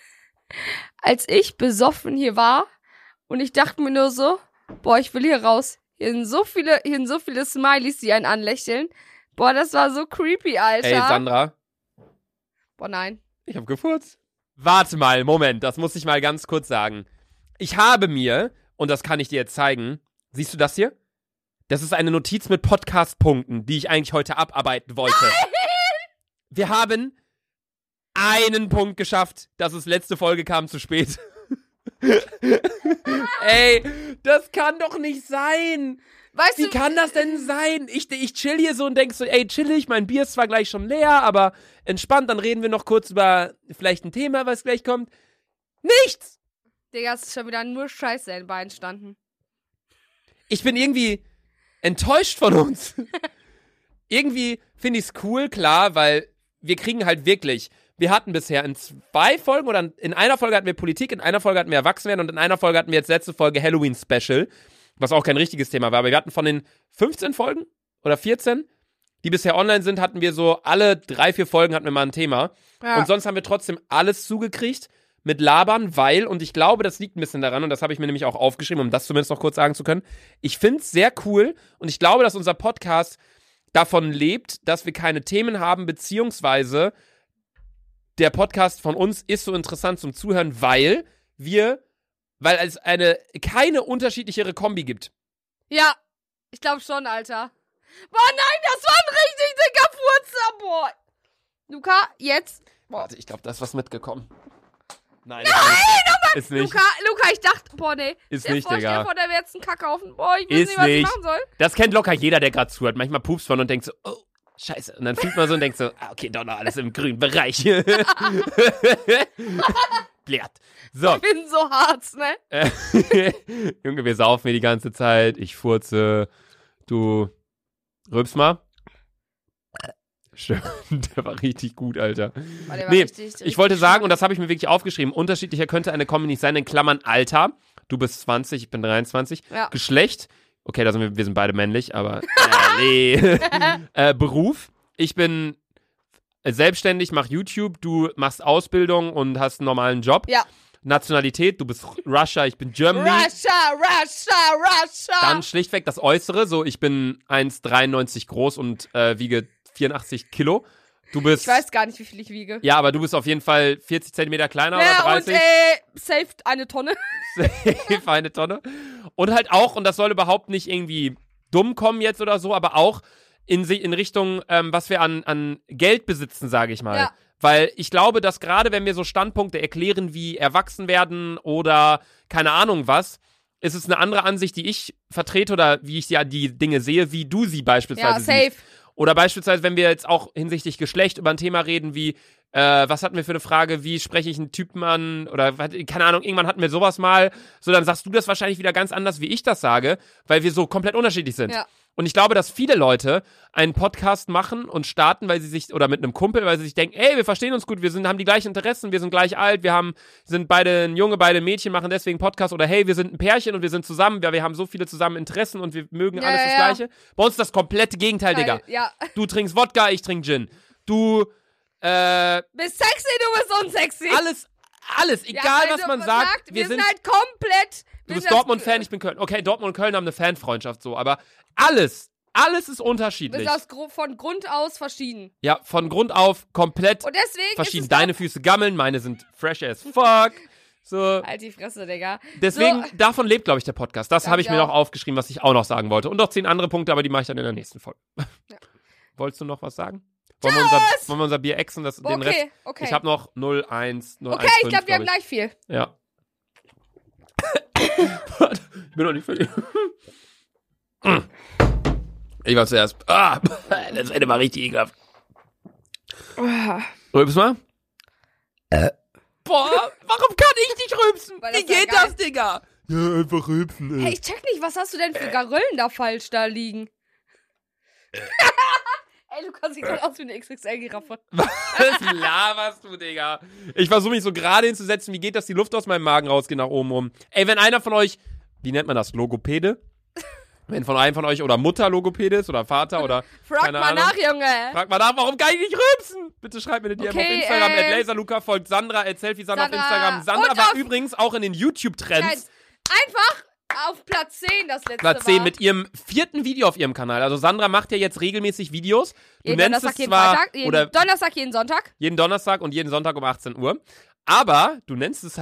als ich besoffen hier war und ich dachte mir nur so, boah, ich will hier raus. Hier sind so viele, hier sind so viele Smileys, die einen anlächeln. Boah, das war so creepy, Alter. Ey, Sandra, Boah, nein. ich hab gefurzt. Warte mal, Moment, das muss ich mal ganz kurz sagen. Ich habe mir, und das kann ich dir jetzt zeigen, siehst du das hier? Das ist eine Notiz mit Podcast-Punkten, die ich eigentlich heute abarbeiten wollte. Nein! Wir haben einen Punkt geschafft. Das ist letzte Folge kam zu spät. Ey, das kann doch nicht sein. Weißt Wie du, kann das denn sein? Ich, ich chill hier so und denk so, ey, chillig, mein Bier ist zwar gleich schon leer, aber entspannt, dann reden wir noch kurz über vielleicht ein Thema, was gleich kommt. Nichts! Digga, es ist schon wieder nur Scheiße in Beinen standen. Ich bin irgendwie enttäuscht von uns. Irgendwie finde ich es cool, klar, weil wir kriegen halt wirklich, wir hatten bisher in zwei Folgen oder in einer Folge hatten wir Politik, in einer Folge hatten wir Erwachsenwerden und in einer Folge hatten wir jetzt letzte Folge Halloween-Special, was auch kein richtiges Thema war, aber wir hatten von den fünfzehn Folgen oder vierzehn, die bisher online sind, hatten wir so alle drei, vier Folgen hatten wir mal ein Thema. Ja. Und sonst haben wir trotzdem alles zugekriegt mit Labern, weil, und ich glaube, das liegt ein bisschen daran, und das habe ich mir nämlich auch aufgeschrieben, um das zumindest noch kurz sagen zu können, ich finde es sehr cool und ich glaube, dass unser Podcast davon lebt, dass wir keine Themen haben, beziehungsweise der Podcast von uns ist so interessant zum Zuhören, weil wir, weil es eine, keine unterschiedlichere Kombi gibt. Ja, ich glaube schon, Alter. Boah, nein, das war ein richtig dicker Furzer, boah. Luca, jetzt. Boah. Warte, ich glaube, da ist was mitgekommen. Nein, nein, aber ist nicht. Luca, Luca, ich dachte, boah, nee. Ist nicht, Digga. Stell dir vor, da wäre jetzt ein Kackhaufen. Boah, ich weiß ist nicht, was nicht. ich machen soll. Das kennt locker jeder, der gerade zuhört. Manchmal pupst man und denkt so, oh, scheiße. Und dann fühlt man so und denkt so, ah, okay, doch noch alles im grünen Bereich. Blärt. So. Ich bin so hart, ne? Junge, wir saufen hier die ganze Zeit. Ich furze. Du rülpst mal. Stimmt, der war richtig gut, Alter. War der war nee, richtig, richtig ich wollte sagen, stark. und das habe ich mir wirklich aufgeschrieben, unterschiedlicher könnte eine Kombi nicht sein, in Klammern Alter. Du bist zwanzig, ich bin dreiundzwanzig. Ja. Geschlecht. Okay, da sind wir, wir sind beide männlich, aber äh, nee. äh, Beruf. Ich bin selbstständig, mach YouTube, du machst Ausbildung und hast einen normalen Job. Ja. Nationalität, du bist Russia, ich bin Germany. Russia, Russia, Russia. Dann schlichtweg das Äußere, so ich bin eins Komma dreiundneunzig groß und äh, wiege vierundachtzig Kilo. Du bist... Ich weiß gar nicht, wie viel ich wiege. Ja, aber du bist auf jeden Fall vierzig Zentimeter kleiner Ja, oder dreißig. und äh, safe eine Tonne. Safe eine Tonne. Und halt auch, und das soll überhaupt nicht irgendwie dumm kommen jetzt oder so, aber auch in, in Richtung, ähm, was wir an, an Geld besitzen, sage ich mal. Ja. Weil ich glaube, dass gerade wenn wir so Standpunkte erklären wie erwachsen werden oder keine Ahnung was, ist es eine andere Ansicht, die ich vertrete oder wie ich ja die Dinge sehe, wie du sie beispielsweise Ja, safe. siehst. Oder beispielsweise, wenn wir jetzt auch hinsichtlich Geschlecht über ein Thema reden wie, äh, was hatten wir für eine Frage, wie spreche ich einen Typen an oder keine Ahnung, irgendwann hatten wir sowas mal, so dann sagst du das wahrscheinlich wieder ganz anders, wie ich das sage, weil wir so komplett unterschiedlich sind. Ja. Und ich glaube, dass viele Leute einen Podcast machen und starten, weil sie sich, oder mit einem Kumpel, weil sie sich denken, ey, wir verstehen uns gut, wir sind, haben die gleichen Interessen, wir sind gleich alt, wir haben, sind beide ein Junge, beide ein Mädchen, machen deswegen Podcast, oder hey, wir sind ein Pärchen und wir sind zusammen, wir, wir haben so viele zusammen Interessen und wir mögen Ja, alles ja, das ja. Gleiche. Bei uns das komplette Gegenteil, Digga. Ja. Du trinkst Wodka, ich trink Gin. Du, äh, Bist sexy, du bist unsexy. alles, alles, egal Ja, was also man sagt, wir, wir sind, sind halt komplett. du bist Dortmund-Fan, ich bin Köln. Okay, Dortmund und Köln haben eine Fanfreundschaft so, aber alles, alles ist Wir unterschiedlich. sind aus, Gru- von Grund aus verschieden. Ja, von Grund auf komplett Und deswegen verschieden. ist es Deine Füße gammeln, meine sind fresh as fuck. So. Halt die Fresse, Digga. Deswegen, So, davon lebt, glaube ich, der Podcast. Das Glaub habe ich ich mir auch. noch aufgeschrieben, was ich auch noch sagen wollte. Und noch zehn andere Punkte, aber die mache ich dann in der nächsten Folge. Ja. Wolltest du noch was sagen? Wollen wir, unser, wollen wir unser Bier exen? Das, den okay, Rest? okay. Ich habe noch null, eins, null, okay, eins, ich fünf, glaube, wir haben glaub gleich viel. Ja. Warte, ich bin noch nicht fertig. Ich war zuerst. Ah, das Ende war richtig ekelhaft. Rülps mal. Äh. Boah, warum kann ich nicht rülpsen? Weil das Wie ja geht geil- das, Digga? Ja, einfach rülpsen, ey. Hey, ich check nicht, was hast du denn für Garöllen da falsch da liegen? Ey, du kannst sieht aus wie eine X X L-Giraffe. Was laberst du, Digga? Ich versuche mich so gerade hinzusetzen. Wie geht das? Die Luft aus meinem Magen rausgeht nach oben rum. Ey, wenn einer von euch, wie nennt man das? Logopäde? Wenn von einem von euch oder Mutter Logopäde ist oder Vater oder Frag keine mal Ahnung. nach, Junge. Frag mal nach, warum kann ich nicht rülpsen? Bitte schreibt mir eine D M Okay, auf Instagram. äh, at laserluca, folgt Sandra, at selfie-sandra auf Sandra. Instagram. Sandra Und war auf- übrigens auch in den YouTube-Trends. Einfach auf Platz zehn das letzte Platz zehn war. mit ihrem vierten Video auf ihrem Kanal. Also Sandra macht ja jetzt regelmäßig Videos. Du jeden nennst Donnerstag, es jeden zwar, Freitag, jeden oder Donnerstag, jeden Sonntag. jeden Donnerstag und jeden Sonntag um achtzehn Uhr. Aber du nennst es halt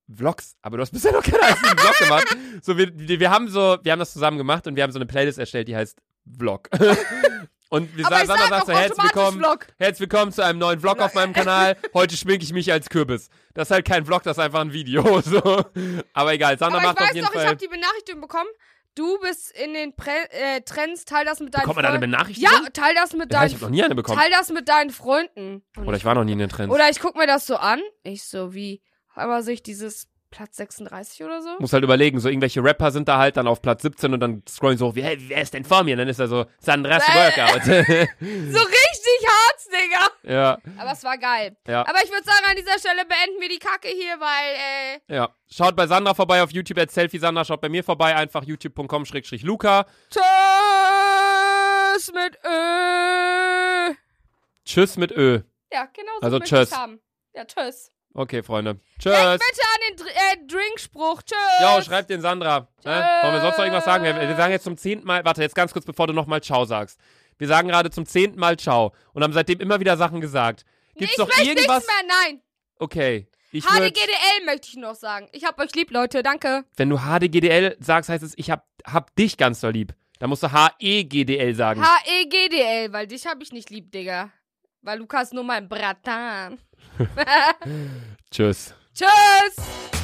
Vlogs, aber du hast bisher noch keinen einzigen Vlog gemacht. So, wir, wir, wir haben so, wir haben das zusammen gemacht und wir haben so eine Playlist erstellt, die heißt Vlog. Und wir Aber sagen, ich Sandra sag sagt so, auch herzlich willkommen, Vlog. herzlich willkommen zu einem neuen Vlog auf meinem Kanal. Heute schminke ich mich als Kürbis. Das ist halt kein Vlog, das ist einfach ein Video. So. Aber egal, Sandra Aber macht ich auf weiß jeden doch, Fall. ich habe die Benachrichtigung bekommen. Du bist in den Pre äh, Trends, teil das mit deinen Bekommt man da eine Freunden. Benachrichtigung? Ja, teil das mit Ja, deinen ich habe noch nie eine bekommen. Teil das mit deinen Freunden. Und Oder ich war noch nie in den Trends. Oder ich guck mir das so an. Ich so, wie, einmal sehe ich dieses Platz sechsunddreißig oder so. Muss halt überlegen, so irgendwelche Rapper sind da halt dann auf Platz siebzehn und dann scrollen so hoch, wie, hey, wer ist denn vor mir? Und dann ist da so, Sandras Bäh. Workout. So richtig hart, Digga. Ja, Aber es war geil. ja, Aber ich würde sagen, an dieser Stelle beenden wir die Kacke hier, weil, äh, ja. Schaut bei Sandra vorbei auf YouTube, at Selfie Sandra. Schaut bei mir vorbei, einfach youtube punkt com schrägstrich Luca. Tschüss mit Ö. Tschüss mit Ö. Ja, genau so Also möchte ich's tschüss. haben. Ja, tschüss. Okay, Freunde. Denk Tschüss. bitte an den Dr äh, Drinkspruch. Tschüss. Jo, schreibt den Sandra. Ne? Tschüss. Wollen wir sonst noch irgendwas sagen? Wir, wir sagen jetzt zum zehnten Mal, warte, jetzt ganz kurz, bevor du nochmal Ciao sagst. Wir sagen gerade zum zehnten Mal Ciao und haben seitdem immer wieder Sachen gesagt. Gibt's ich doch möchte irgendwas? nichts mehr, nein. Okay. Ich H D würd, G D L möchte ich noch sagen. Ich hab euch lieb, Leute. Danke. wenn du H D G D L sagst, heißt es, ich hab, hab dich ganz doll lieb. Da musst du H E G D L sagen. H E G D L, weil dich hab ich nicht lieb, Digga. Weil Lukas nur mein Bratan. Tschüss. Tschüss.